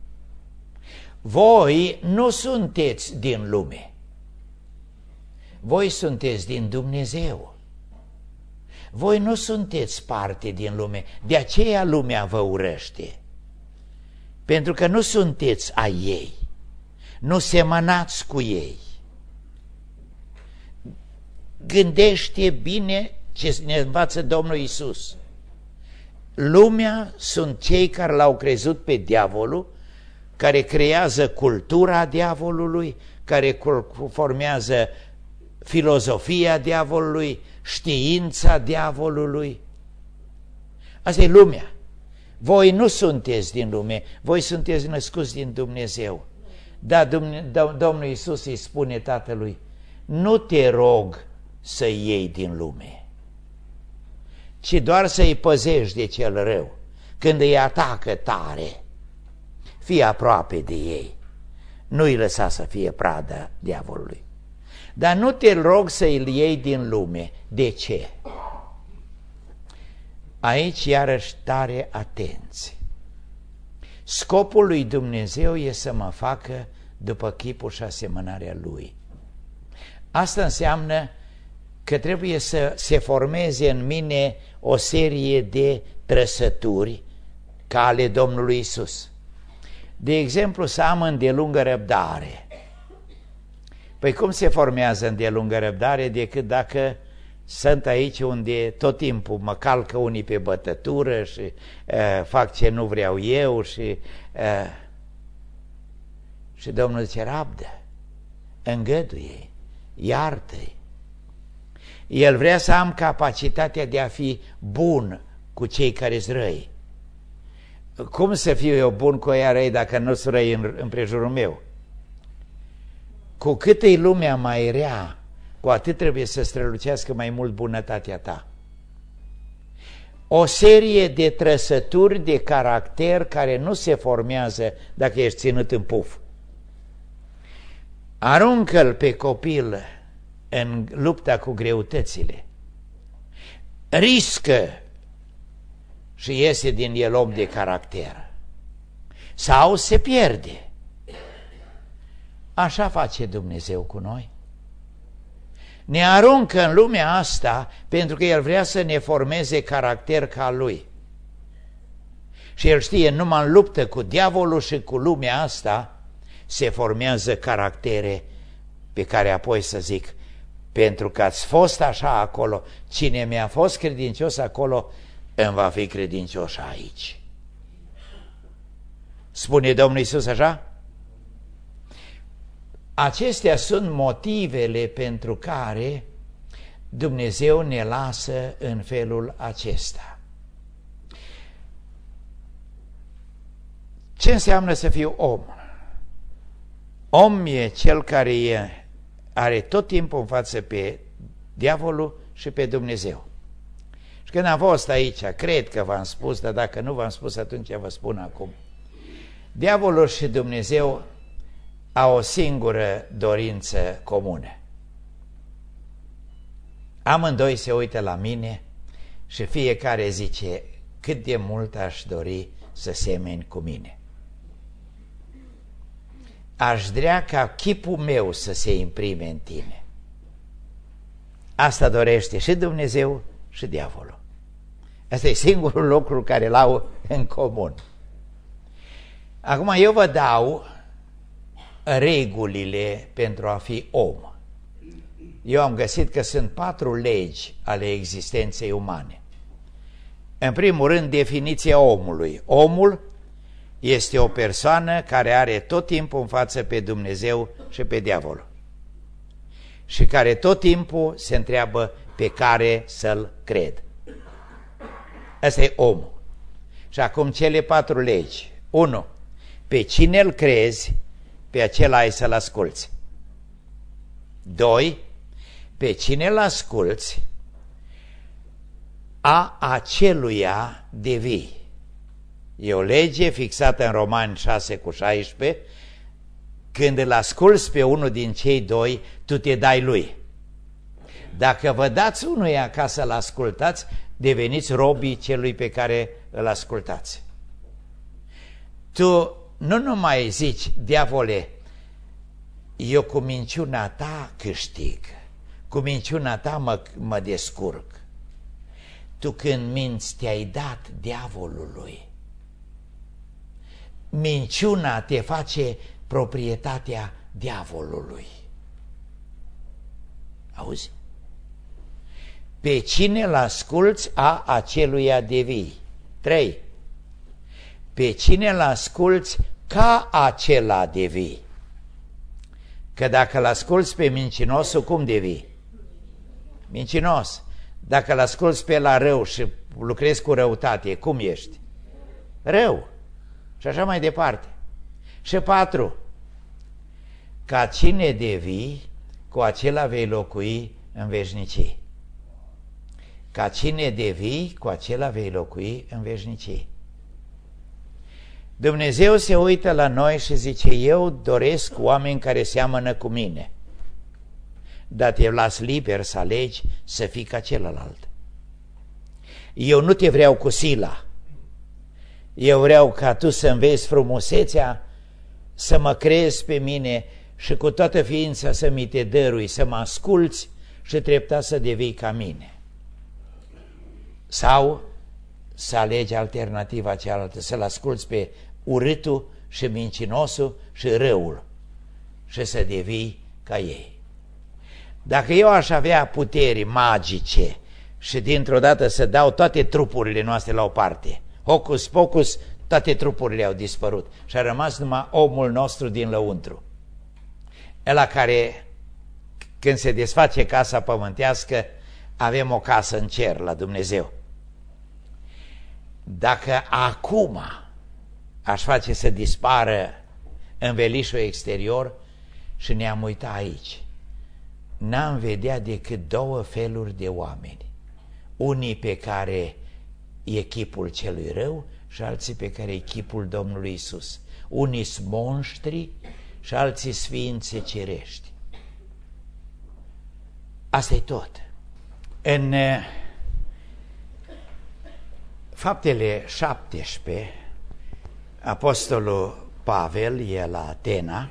Voi nu sunteți din lume. Voi sunteți din Dumnezeu. Voi nu sunteți parte din lume, de aceea lumea vă urăște. Pentru că nu sunteți a ei, nu semănați cu ei. Gândește bine ce ne învață Domnul Iisus. Lumea sunt cei care l-au crezut pe diavolul, care creează cultura diavolului, care formează filozofia diavolului, știința diavolului. Asta e lumea. Voi nu sunteți din lume, voi sunteți născuți din Dumnezeu. Da, Domnul Iisus îi spune Tatălui, nu te rog să iei din lume, ci doar să-i păzești de cel rău când îi atacă tare. fii aproape de ei. Nu-i lăsa să fie pradă diavolului. Dar nu te rog să îl iei din lume. De ce? Aici iarăși tare atenție. Scopul lui Dumnezeu e să mă facă după chipul și asemănarea Lui. Asta înseamnă că trebuie să se formeze în mine o serie de trăsături ca ale Domnului Isus. De exemplu, să am îndelungă răbdare. Păi cum se formează îndelungă răbdare decât dacă sunt aici unde tot timpul mă calcă unii pe bătătură și fac ce nu vreau eu și Domnul zice, rabdă, îngăduie, iartă-i. El vrea să am capacitatea de a fi bun cu cei care-s răi. Cum să fiu eu bun cu ea răi dacă nu sunt răi în prejurul meu? Cu cât e lumea mai rea, cu atât trebuie să strălucească mai mult bunătatea ta. O serie de trăsături de caracter care nu se formează dacă ești ținut în puf. Aruncă-l pe copil în lupta cu greutățile. Riscă și iese din el om de caracter. Sau se pierde. Așa face Dumnezeu cu noi. Ne aruncă în lumea asta pentru că El vrea să ne formeze caracter ca Lui. Și El știe, numai în luptă cu diavolul și cu lumea asta se formează caractere pe care apoi să zic, pentru că ați fost așa acolo, cine mi-a fost credincios acolo, îmi va fi credincios aici. Spune Domnul Iisus așa? Acestea sunt motivele pentru care Dumnezeu ne lasă în felul acesta. Ce înseamnă să fiu om? Om e cel care are tot timpul în față pe diavolul și pe Dumnezeu. Și când am fost aici, cred că v-am spus, dar dacă nu v-am spus atunci vă spun acum. Diavolul și Dumnezeu au o singură dorință comună. Amândoi se uită la mine și fiecare zice, cât de mult aș dori să semeni cu mine. Aș vrea ca chipul meu să se imprime în tine. Asta dorește și Dumnezeu și diavolul. Asta e singurul lucru care l-au în comun. Acum eu vă dau regulile pentru a fi om. Eu am găsit că sunt 4 legi ale existenței umane. În primul rând, definiția omului. Omul este o persoană care are tot timpul în față pe Dumnezeu și pe diavolul. Și care tot timpul se întreabă pe care să-l cred. Asta e omul. Și acum cele 4 legi. 1. Pe cine îl crezi, pe acela ai să-l asculți. 2. Pe cine îl asculți, a aceluia devii. E o lege fixată în Romani 6:16. Când îl asculți pe unul din cei 2, tu te dai lui. Dacă vă dați unuia ca să-l ascultați, deveniți robii celui pe care îl ascultați. Tu nu numai zici, diavole, eu cu minciuna ta câștig, cu minciuna ta mă descurc. Tu când minți te-ai dat diavolului. Minciuna te face proprietatea diavolului. Auzi? Pe cine l-asculți, a aceluia devii. 3. Pe cine l-asculți, ca acela devii. Că dacă l-asculți pe mincinosul, cum devii? Mincinos. Dacă l-asculți pe la rău și lucrezi cu răutate, cum ești? Rău. Și așa mai departe. Și 4. Ca cine devii, cu acela vei locui în veșnicie. Ca cine devii, cu acela vei locui în veșnicie. Dumnezeu se uită la noi și zice, eu doresc oameni care seamănă cu mine, dar te las liber să alegi să fii ca celălalt. Eu nu te vreau cu sila, eu vreau ca tu să înveți frumusețea, să mă crezi pe mine și cu toată ființa să mi te dărui, să mă asculți și treptat să devii ca mine. Sau să alegi alternativa cealaltă, să-l asculți pe urâtul și mincinosul și răul și să devii ca ei. Dacă eu aș avea puteri magice și dintr-o dată să dau toate trupurile noastre la o parte, hocus pocus, toate trupurile au dispărut și a rămas numai omul nostru din lăuntru, ăla care, când se desface casa pământească, avem o casă în cer la Dumnezeu. Dacă acum aș face să dispară învelișul exterior și ne-am uitat aici, n-am vedea decât două feluri de oameni. Unii pe care e chipul celui rău și alții pe care e chipul Domnului Isus. Unii sunt monștri și alții sfințe cerești. Asta e tot. În Faptele 17, apostolul Pavel e la Atena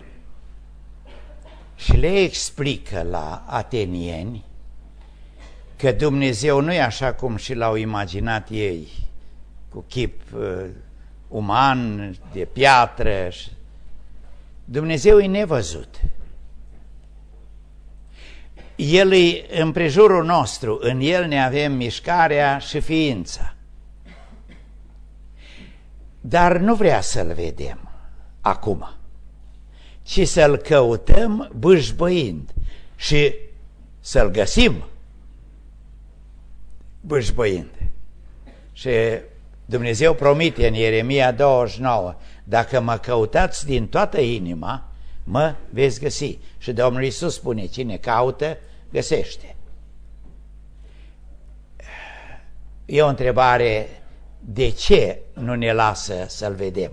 și le explică la atenieni că Dumnezeu nu e așa cum și l-au imaginat ei, cu chip uman, de piatră. Dumnezeu e nevăzut. El e împrejurul nostru, în El ne avem mișcarea și ființa. Dar nu vrea să-L vedem acum, ci să-L căutăm bâșbăind și să-L găsim bâșbăind. Și Dumnezeu promite în Ieremia 29, dacă mă căutați din toată inima, mă veți găsi. Și Domnul Iisus spune, cine caută, găsește. E o întrebare, de ce nu ne lasă să-L vedem?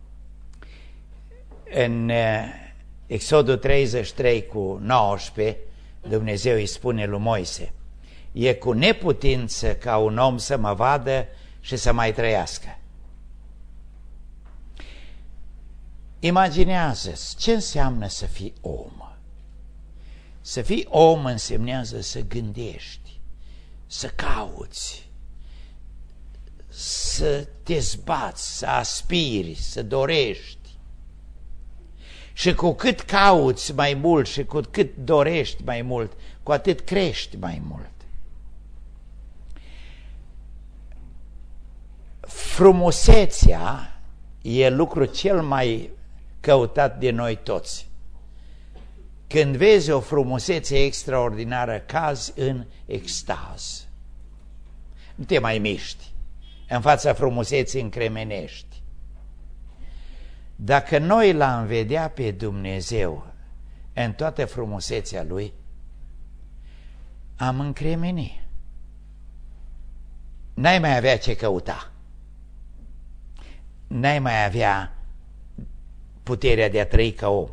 În Exodul 33 cu 19, Dumnezeu îi spune lui Moise, e cu neputință ca un om să mă vadă și să mai imaginează-ți ce înseamnă să fii om. Să fii om însemnează să gândești, să cauți, să te zbați, să aspiri, să dorești. Și cu cât cauți mai mult și cu cât dorești mai mult, cu atât crești mai mult. Frumusețea e lucrul cel mai căutat de noi toți. Când vezi o frumusețe extraordinară, cazi în extaz. Nu te mai miști. În fața frumuseții încremenești. Dacă noi l-am vedea pe Dumnezeu în toată frumusețea Lui, am încremenit. N-ai mai avea ce căuta. N-ai mai avea puterea de a trăi ca om.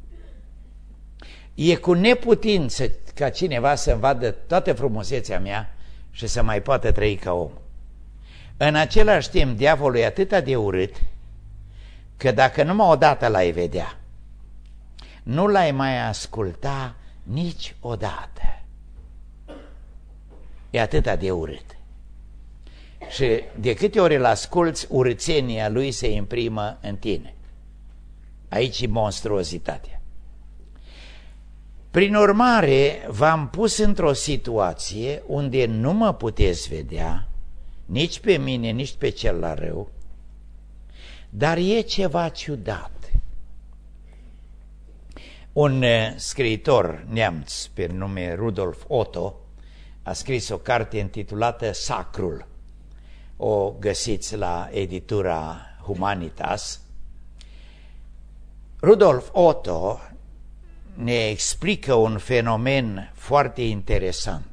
E cu neputință ca cineva să-mi vadă toată frumusețea mea și să mai poată trăi ca om. În același timp, diavolul e atât de urât că dacă numai odată l-ai vedea, nu l-ai mai asculta niciodată. E atât de urât. Și de câte ori îl asculți, urâțenia lui se imprimă în tine. Aici e monstruozitatea. Prin urmare, v-am pus într-o situație unde nu mă puteți vedea, nici pe mine, nici pe cel la rău, dar e ceva ciudat. Un scriitor neamț pe nume Rudolf Otto a scris o carte intitulată Sacrul. O găsiți la editura Humanitas. Rudolf Otto ne explică un fenomen foarte interesant.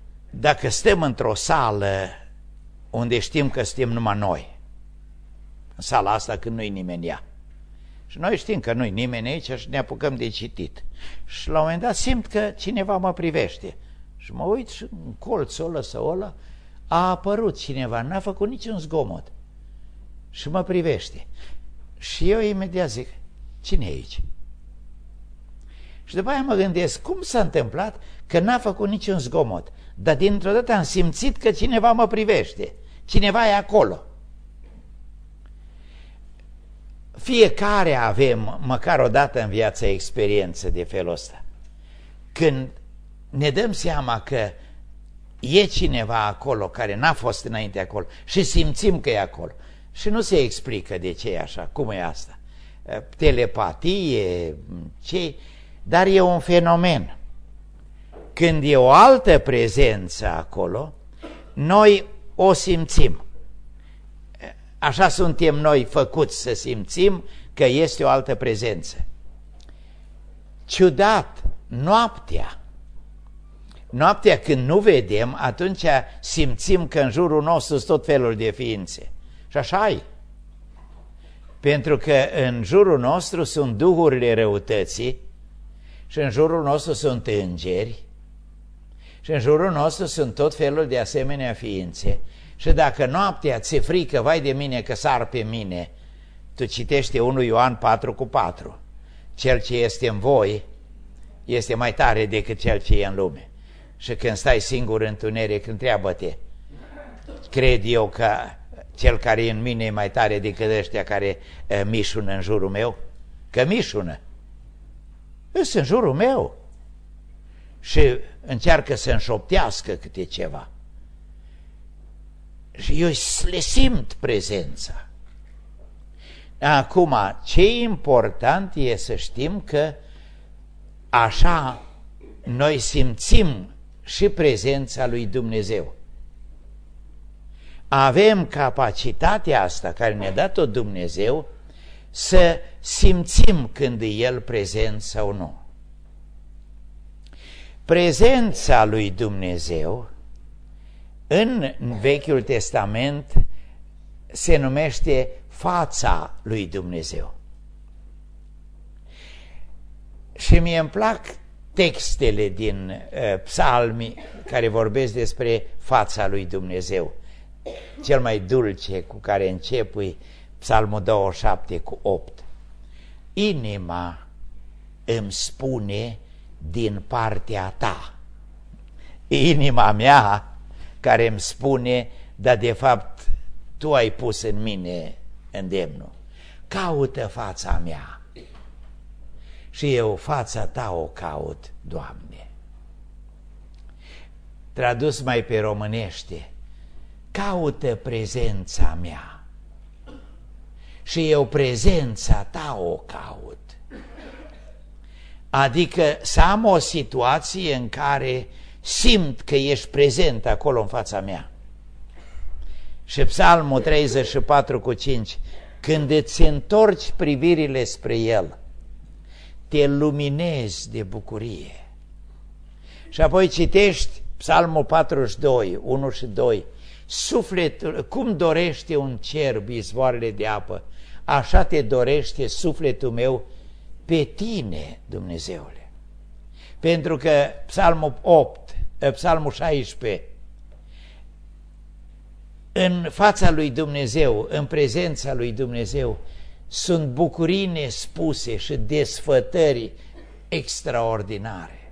Dacă stăm într-o sală unde știm că suntem numai noi, în sala asta când nu-i nimeni ea. Și noi știm că nu-i nimeni aici și ne apucăm de citit. Și la un moment dat simt că cineva mă privește. Și mă uit și în colțul ăla sau ăla a apărut cineva, n-a făcut niciun zgomot. Și mă privește. Și eu imediat zic, cine e aici? Și după aia mă gândesc, cum s-a întâmplat că n-a făcut niciun zgomot, dar dintr-o dată am simțit că cineva mă privește, cineva e acolo. Fiecare avem, măcar o dată în viață, experiență de felul ăsta. Când ne dăm seama că e cineva acolo care n-a fost înainte acolo și simțim că e acolo. Și nu se explică de ce e așa, cum e asta. Telepatie, ce? Dar e un fenomen. Când e o altă prezență acolo, noi o simțim. Așa suntem noi făcuți să simțim că este o altă prezență. Ciudat, noaptea când nu vedem, atunci simțim că în jurul nostru sunt tot felul de ființe. Și așa e. Pentru că în jurul nostru sunt duhurile răutății și în jurul nostru sunt îngeri și în jurul nostru sunt tot felul de asemenea ființe. Și dacă noaptea ți-e frică, vai de mine că sar pe mine, tu citește 1 Ioan 4:4. Cel ce este în voi este mai tare decât cel ce e în lume. Și când stai singur în întuneric, întreabă-te, cred eu că cel care e în mine e mai tare decât ăștia care mișună în jurul meu? Că mișună. Sunt în jurul meu și încearcă să înșoptească câte ceva. Și eu le simt prezența. Acum, ce important e să știm că așa noi simțim și prezența lui Dumnezeu. Avem capacitatea asta care ne-a dat-o Dumnezeu să simțim când e El prezent sau nu. Prezența lui Dumnezeu în Vechiul Testament se numește fața lui Dumnezeu. Și mie îmi plac textele din psalmi care vorbesc despre fața lui Dumnezeu. Cel mai dulce cu care începui Psalmul 27:8. Inima îmi spune din partea ta. Inima mea care îmi spune, dar de fapt tu ai pus în mine îndemnul. Caută fața mea. Și eu fața ta o caut, Doamne. Tradus mai pe românește, caută prezența mea. Și eu prezența ta o caut. Adică să am o situație în care simt că ești prezent acolo în fața mea. Și Psalmul 34:5, când îți întorci privirile spre El, te luminezi de bucurie. Și apoi citești Psalmul 42, 1 și 2, sufletul, cum dorește un cerb izvoarele de apă, așa te dorește sufletul meu pe tine, Dumnezeule. Pentru că Psalmul 16, în fața lui Dumnezeu, în prezența lui Dumnezeu, sunt bucurii nespuse și desfătări extraordinare.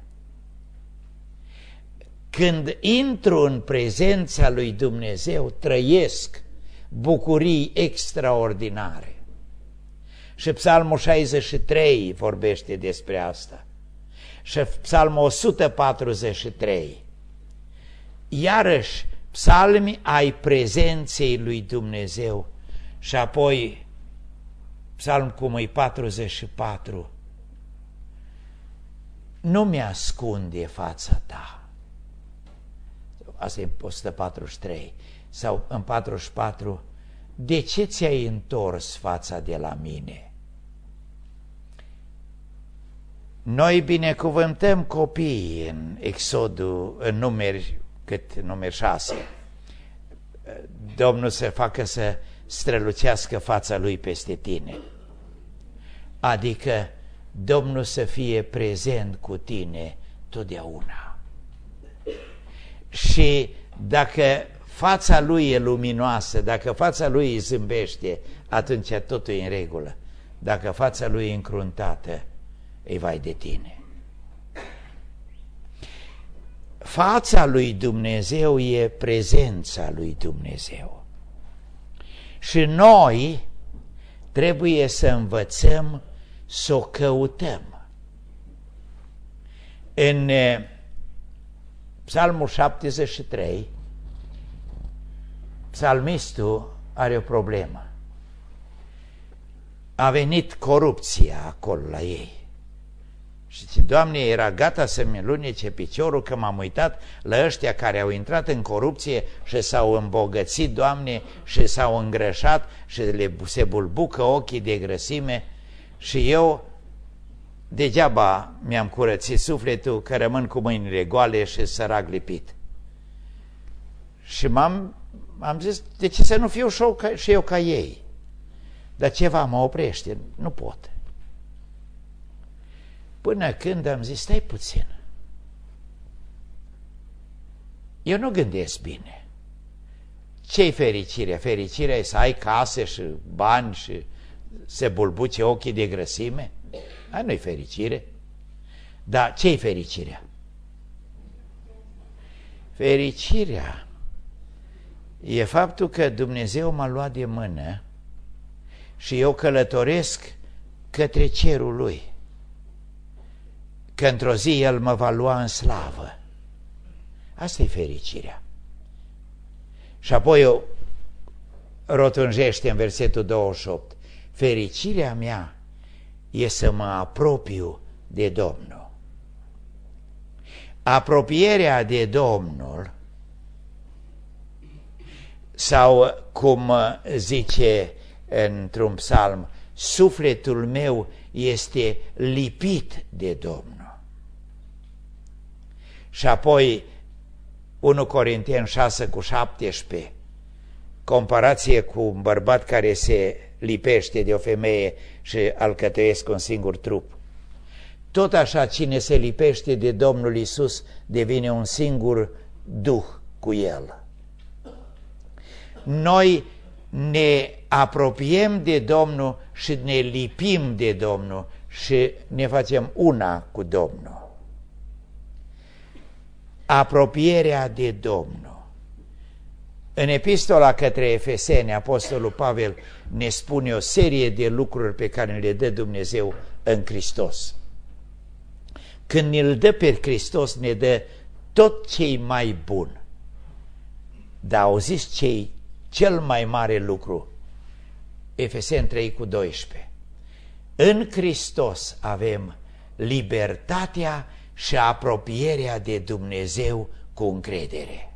Când intru în prezența lui Dumnezeu, trăiesc bucurii extraordinare. Și Psalmul 63 vorbește despre asta. Și Psalmul 143. Iarăși, psalmi ai prezenței lui Dumnezeu. Și apoi, psalm cum e 44. Nu mi-ascunde fața ta. Asta e 143. Sau în 44. De ce ți-ai întors fața de la mine? Noi binecuvântăm copiii în Exodul, în numeri 6. Domnul să facă să strălucească fața Lui peste tine. Adică Domnul să fie prezent cu tine totdeauna. Și dacă fața Lui e luminoasă, dacă fața Lui îi zâmbește, atunci totul e în regulă. Dacă fața Lui e încruntată, îi vai de tine. Fața lui Dumnezeu e prezența lui Dumnezeu. Și noi trebuie să învățăm să o căutăm. În Psalmul 73, psalmistul are o problemă. A venit corupția acolo la ei. Și zice, Doamne, era gata să-mi lunece piciorul că m-am uitat la ăștia care au intrat în corupție și s-au îmbogățit, Doamne, și s-au îngrășat și se bulbucă ochii de grăsime și eu degeaba mi-am curățit sufletul că rămân cu mâinile goale și sărac lipit. Și am zis, de ce să nu fiu și eu ca ei? Dar ceva mă oprește, nu pot. Până când am zis, stai puțin, eu nu gândesc bine. Ce-i fericirea? Fericirea e să ai case și bani și se bulbuce ochii de grăsime? Aia nu-i fericire. Dar ce-i fericirea? Fericirea e faptul că Dumnezeu m-a luat de mână și eu călătoresc către cerul Lui. Că într-o zi El mă va lua în slavă. Asta e fericirea. Și apoi o rotunjește în versetul 28. Fericirea mea e să mă apropiu de Domnul. Apropierea de Domnul, sau cum zice într-un psalm, sufletul meu este lipit de Domnul. Și apoi 1 Corinteni 6:17, comparație cu un bărbat care se lipește de o femeie și alcătuiesc un singur trup. Tot așa, cine se lipește de Domnul Iisus devine un singur duh cu El. Noi ne apropiem de Domnul și ne lipim de Domnul și ne facem una cu Domnul. Apropierea de Domnul. În epistola către Efeseni, Apostolul Pavel ne spune o serie de lucruri pe care le dă Dumnezeu în Hristos. Când ne-l dă pe Hristos, ne dă tot ce-i mai bun. Dar auziți ce-i cel mai mare lucru? Efeseni 3:12. În Hristos avem libertatea și apropierea de Dumnezeu cu încredere.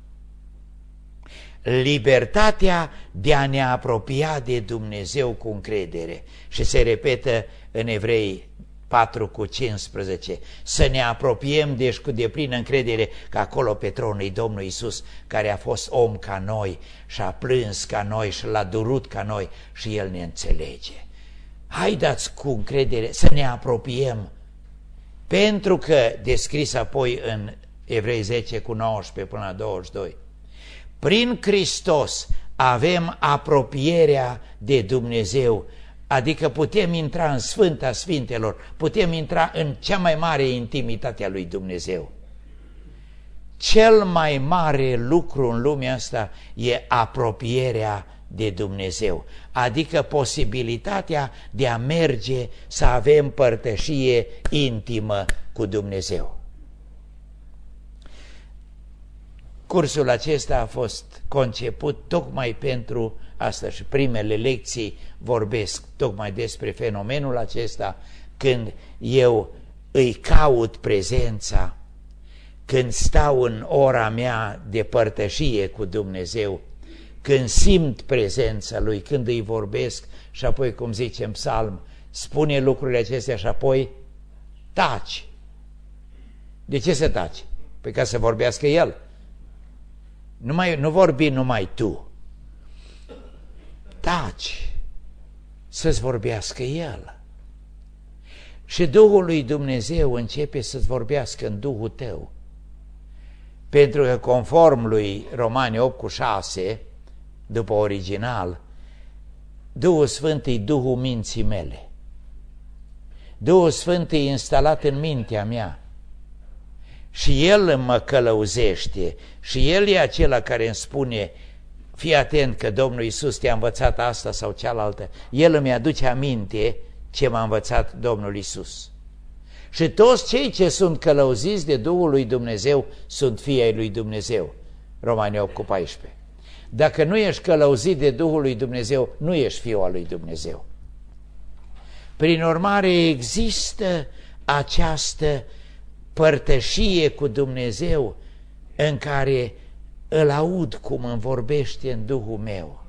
Libertatea de a ne apropia de Dumnezeu cu încredere. Și se repetă în Evrei 4:15. Să ne apropiem deci cu deplină încredere că acolo pe tronul e Domnul Iisus, care a fost om ca noi și a plâns ca noi și l-a durut ca noi și El ne înțelege. Haideți cu încredere să ne apropiem, pentru că, descris apoi în Evrei 10:19 până la 22, prin Hristos avem apropierea de Dumnezeu, adică putem intra în Sfânta Sfintelor, putem intra în cea mai mare intimitate a lui Dumnezeu. Cel mai mare lucru în lumea asta e apropierea de Dumnezeu, adică posibilitatea de a merge să avem părtășie intimă cu Dumnezeu. Cursul acesta a fost conceput tocmai pentru asta și primele lecții vorbesc tocmai despre fenomenul acesta, când eu îi caut prezența, când stau în ora mea de părtășie cu Dumnezeu, când simt prezența Lui, când îi vorbesc și apoi, cum zice în psalm, spune lucrurile acestea și apoi taci. De ce să taci? Păi ca să vorbească El. Nu vorbi numai tu. taci, să-ți vorbească El. Și Duhul lui Dumnezeu începe să-ți vorbească în Duhul tău. Pentru că conform lui Romani 8:6, după original, Duhul Sfânt e Duhul minții mele. Duhul Sfânt e instalat în mintea mea. Și El mă călăuzește și El e acela care îmi spune: fii atent că Domnul Iisus te-a învățat asta sau cealaltă. El îmi aduce aminte ce m-a învățat Domnul Iisus. Și toți cei ce sunt călăuziți de Duhul lui Dumnezeu sunt fii ai lui Dumnezeu. Romani 8:14. Dacă nu ești călăuzit de Duhul lui Dumnezeu, nu ești fiul al lui Dumnezeu. Prin urmare, există această părtășie cu Dumnezeu în care îl aud cum îmi vorbește în Duhul meu.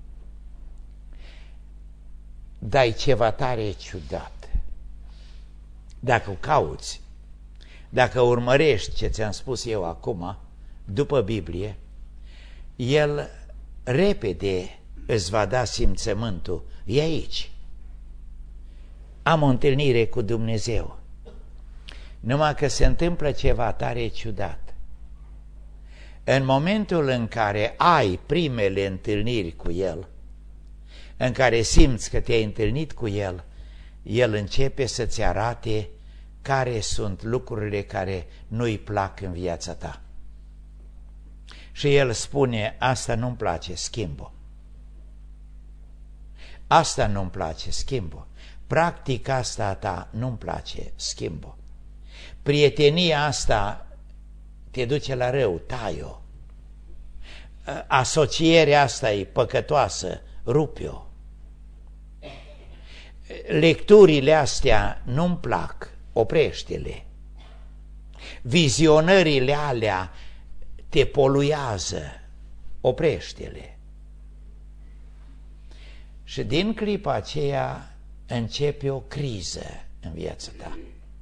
Dar e ceva tare ciudat. Dacă o cauți, dacă urmărești ce ți-am spus eu acum, după Biblie, El repede îți va da simțământul. E aici. Am o întâlnire cu Dumnezeu. Numai că se întâmplă ceva tare ciudat. În momentul în care ai primele întâlniri cu El, în care simți că te-ai întâlnit cu El, El începe să-ți arate care sunt lucrurile care nu-i plac în viața ta. Și El spune: asta nu-mi place, schimb-o. Asta nu-mi place, schimb-o. Practica asta a ta nu-mi place, schimb-o. Prietenia asta te duce la rău, tai-o. Asocierea asta e păcătoasă, rupe-o. Lecturile astea nu-mi plac, oprește-le. Vizionările alea te poluează, oprește-le. Și din clipa aceea începe o criză în viața ta.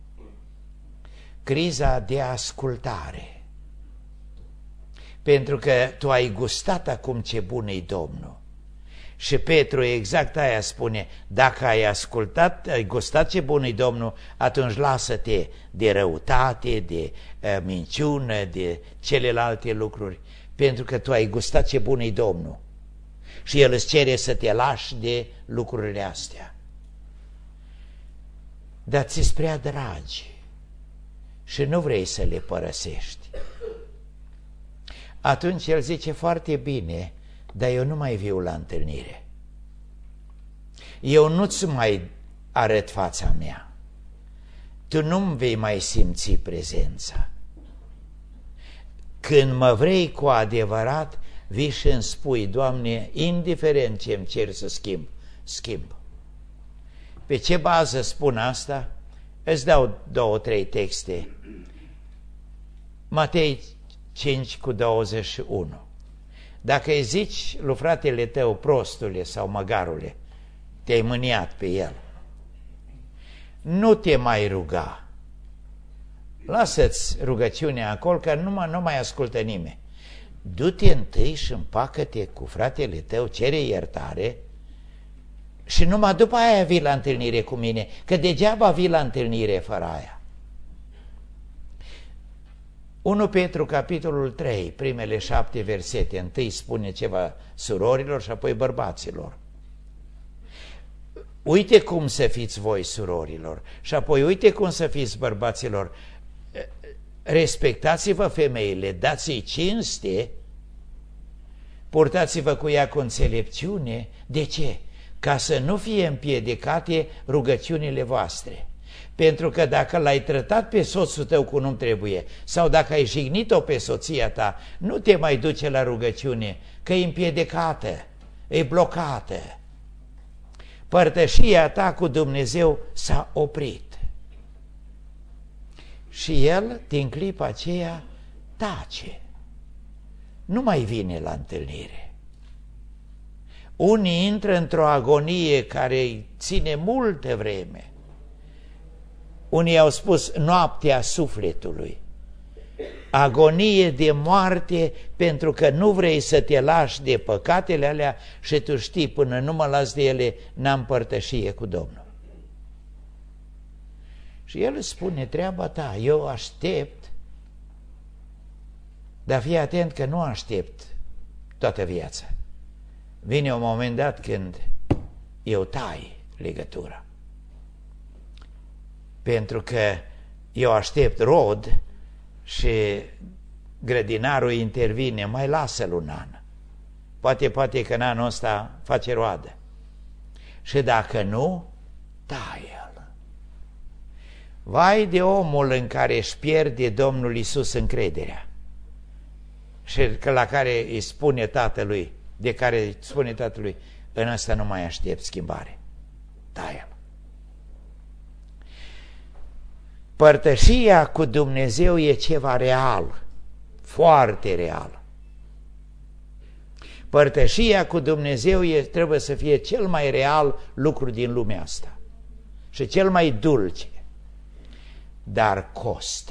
Criza de ascultare. Pentru că tu ai gustat acum ce bun e Domnul. Și Petru exact aia spune: dacă ai ascultat, ai gustat ce bun e Domnul, atunci lasă-te de răutate, de minciună, de celelalte lucruri, pentru că tu ai gustat ce bun e Domnul. Și El îți cere să te lași de lucrurile astea. Dar ți-s prea dragi și nu vrei să le părăsești. Atunci El zice: foarte bine, dar eu nu mai viu la întâlnire. Eu nu-ți mai arăt fața mea. Tu nu-mi vei mai simți prezența. Când mă vrei cu adevărat, vii și îmi spui: Doamne, indiferent ce îmi cer să schimb, schimb. Pe ce bază spun asta? Îți dau 2-3 texte. Matei 5:21. Dacă îi zici lui fratele tău: prostule sau măgarule, te-ai mâniat pe el, nu te mai ruga. Lasă-ți rugăciunea acolo, că nu mai ascultă nimeni. Du-te întâi și împacă-te cu fratele tău, cere iertare și numai după aia vii la întâlnire cu mine, că degeaba vii la întâlnire fără aia. 1 Petru, capitolul 3, primele 7 versete, întâi spune ceva surorilor și apoi bărbaților. Uite cum să fiți voi, surorilor, și apoi uite cum să fiți, bărbaților. Respectați-vă femeile, dați-i cinste, purtați-vă cu ea cu înțelepciune. De ce? Ca să nu fie împiedicate rugăciunile voastre. Pentru că dacă l-ai tratat pe soțul tău cum nu trebuie, sau dacă ai jignit-o pe soția ta, nu te mai duce la rugăciune, că e împiedicată, e blocată. Părtășia ta cu Dumnezeu s-a oprit. Și El, din clipa aceea, tace. Nu mai vine la întâlnire. Unii intră într-o agonie care îi ține multă vreme. Unii au spus noaptea sufletului. agonie de moarte, pentru că nu vrei să te lași de păcatele alea și tu știi, până nu mă las de ele, n-am părtășie cu Domnul. Și el îți spune, treaba ta, eu aștept, dar fii atent că nu aștept toată viața. Vine un moment dat când eu tai legătura. Pentru că eu aștept rod și grădinarul intervine, mai lasă-l un an. Poate că în anul ăsta face roadă. Și dacă nu, taie-l. Vai de omul în care își pierde Domnul Iisus încrederea și la care îi spune tatălui, de care îi spune tatălui, în ăsta nu mai aștept schimbare. Taie-l. Părtășia cu Dumnezeu e ceva real, foarte real. Părtășia cu Dumnezeu trebuie să fie cel mai real lucru din lumea asta și cel mai dulce, dar costă.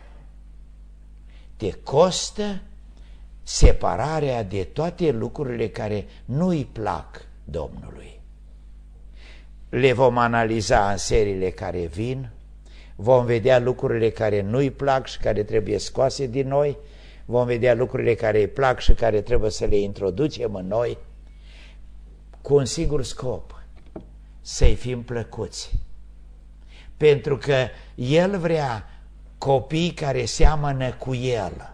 Te costă separarea de toate lucrurile care nu-i plac Domnului. Le vom analiza în seriile care vin. Vom vedea lucrurile care nu-i plac și care trebuie scoase din noi, vom vedea lucrurile care îi plac și care trebuie să le introducem în noi, cu un singur scop, să-i fim plăcuți. Pentru că El vrea copii care seamănă cu El.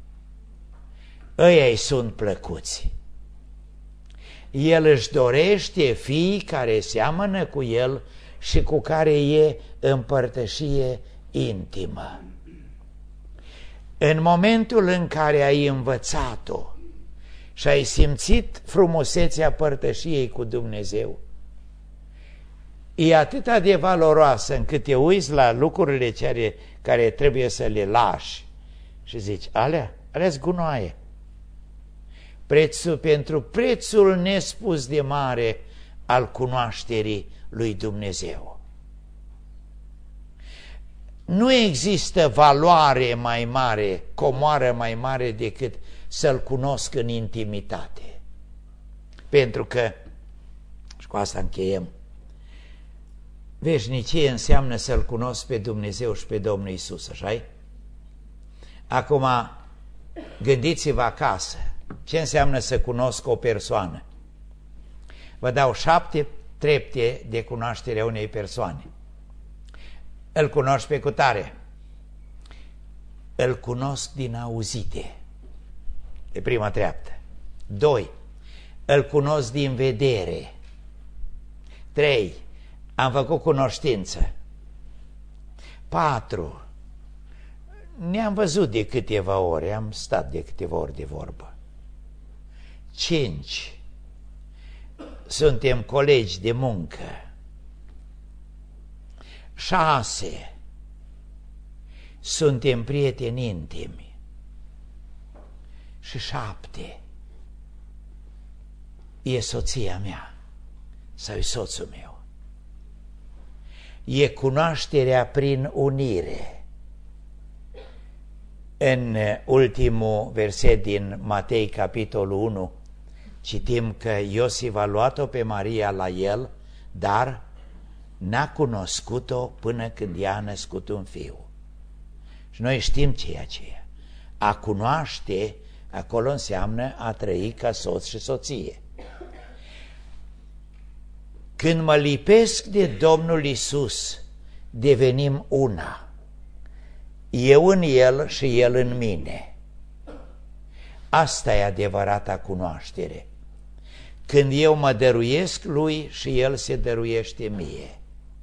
Ăia-i sunt plăcuți. El își dorește fii care seamănă cu El și cu care e împărtășie intimă. În momentul în care ai învățat-o și ai simțit frumusețea părtășiei cu Dumnezeu, e atât de valoroasă încât te uiți la lucrurile care trebuie să le lași și zici, alea-s gunoaie. Pentru prețul nespus de mare al cunoașterii lui Dumnezeu. Nu există valoare mai mare, comoară mai mare decât să-L cunosc în intimitate. Pentru că, și cu asta încheiem, veșnicie înseamnă să-L cunosc pe Dumnezeu și pe Domnul Iisus, așa-i? Acum, gândiți-vă acasă, ce înseamnă să cunosc o persoană? Vă dau 7 trepte de cunoaștere a unei persoane. Îl cunoști pe cutare. Îl cunosc din auzite. E prima treaptă. 2. Îl cunosc din vedere. 3. Am făcut cunoștință. 4. Ne-am văzut de câteva ore, am stat de câteva ori de vorbă. 5. Suntem colegi de muncă. 6. Suntem prieteni intimi. Și 7. E soția mea sau e soțul meu. E cunoașterea prin unire. În ultimul verset din Matei, capitolul 1, citim că Iosif a luat-o pe Maria la el, dar n-a cunoscut-o până când i-a născut un fiu. Și noi știm ceea ce e. A cunoaște, acolo înseamnă a trăi ca soț și soție. Când mă lipesc de Domnul Iisus, devenim una. Eu în El și El în mine. Asta e adevărata cunoaștere. Când eu mă dăruiesc Lui și El se dăruiește mie.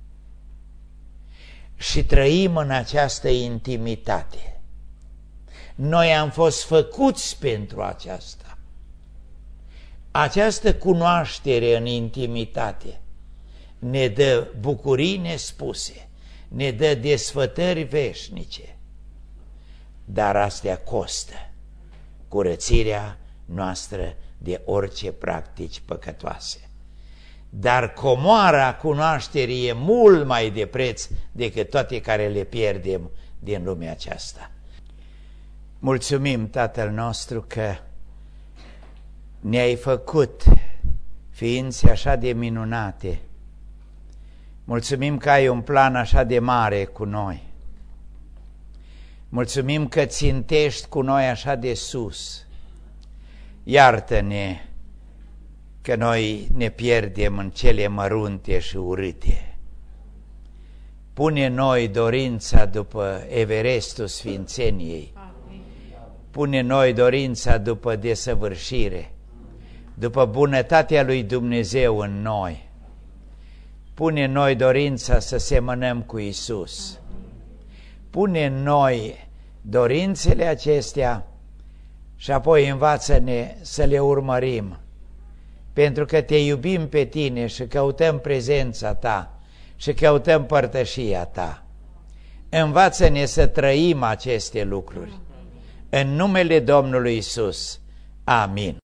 Și trăim în această intimitate. Noi am fost făcuți pentru aceasta. Această cunoaștere în intimitate ne dă bucurii nespuse, ne dă desfătări veșnice, dar astea costă curățirea noastră de orice practici păcătoase. Dar comoara cunoașterii e mult mai de preț decât toate care le pierdem din lumea aceasta. Mulțumim, Tatăl nostru, că ne-ai făcut ființe așa de minunate. Mulțumim că ai un plan așa de mare cu noi. Mulțumim că țintești cu noi așa de sus. Iartă-ne că noi ne pierdem în cele mărunte și urâte. Pune în noi dorința după Everestul Sfințeniei. Pune în noi dorința după desăvârșire, după bunătatea lui Dumnezeu în noi. Pune în noi dorința să semănăm cu Iisus. Pune în noi dorințele acestea și apoi învață-ne să le urmărim, pentru că te iubim pe tine și căutăm prezența ta și căutăm părtășia ta. Învață-ne să trăim aceste lucruri. În numele Domnului Iisus. Amin.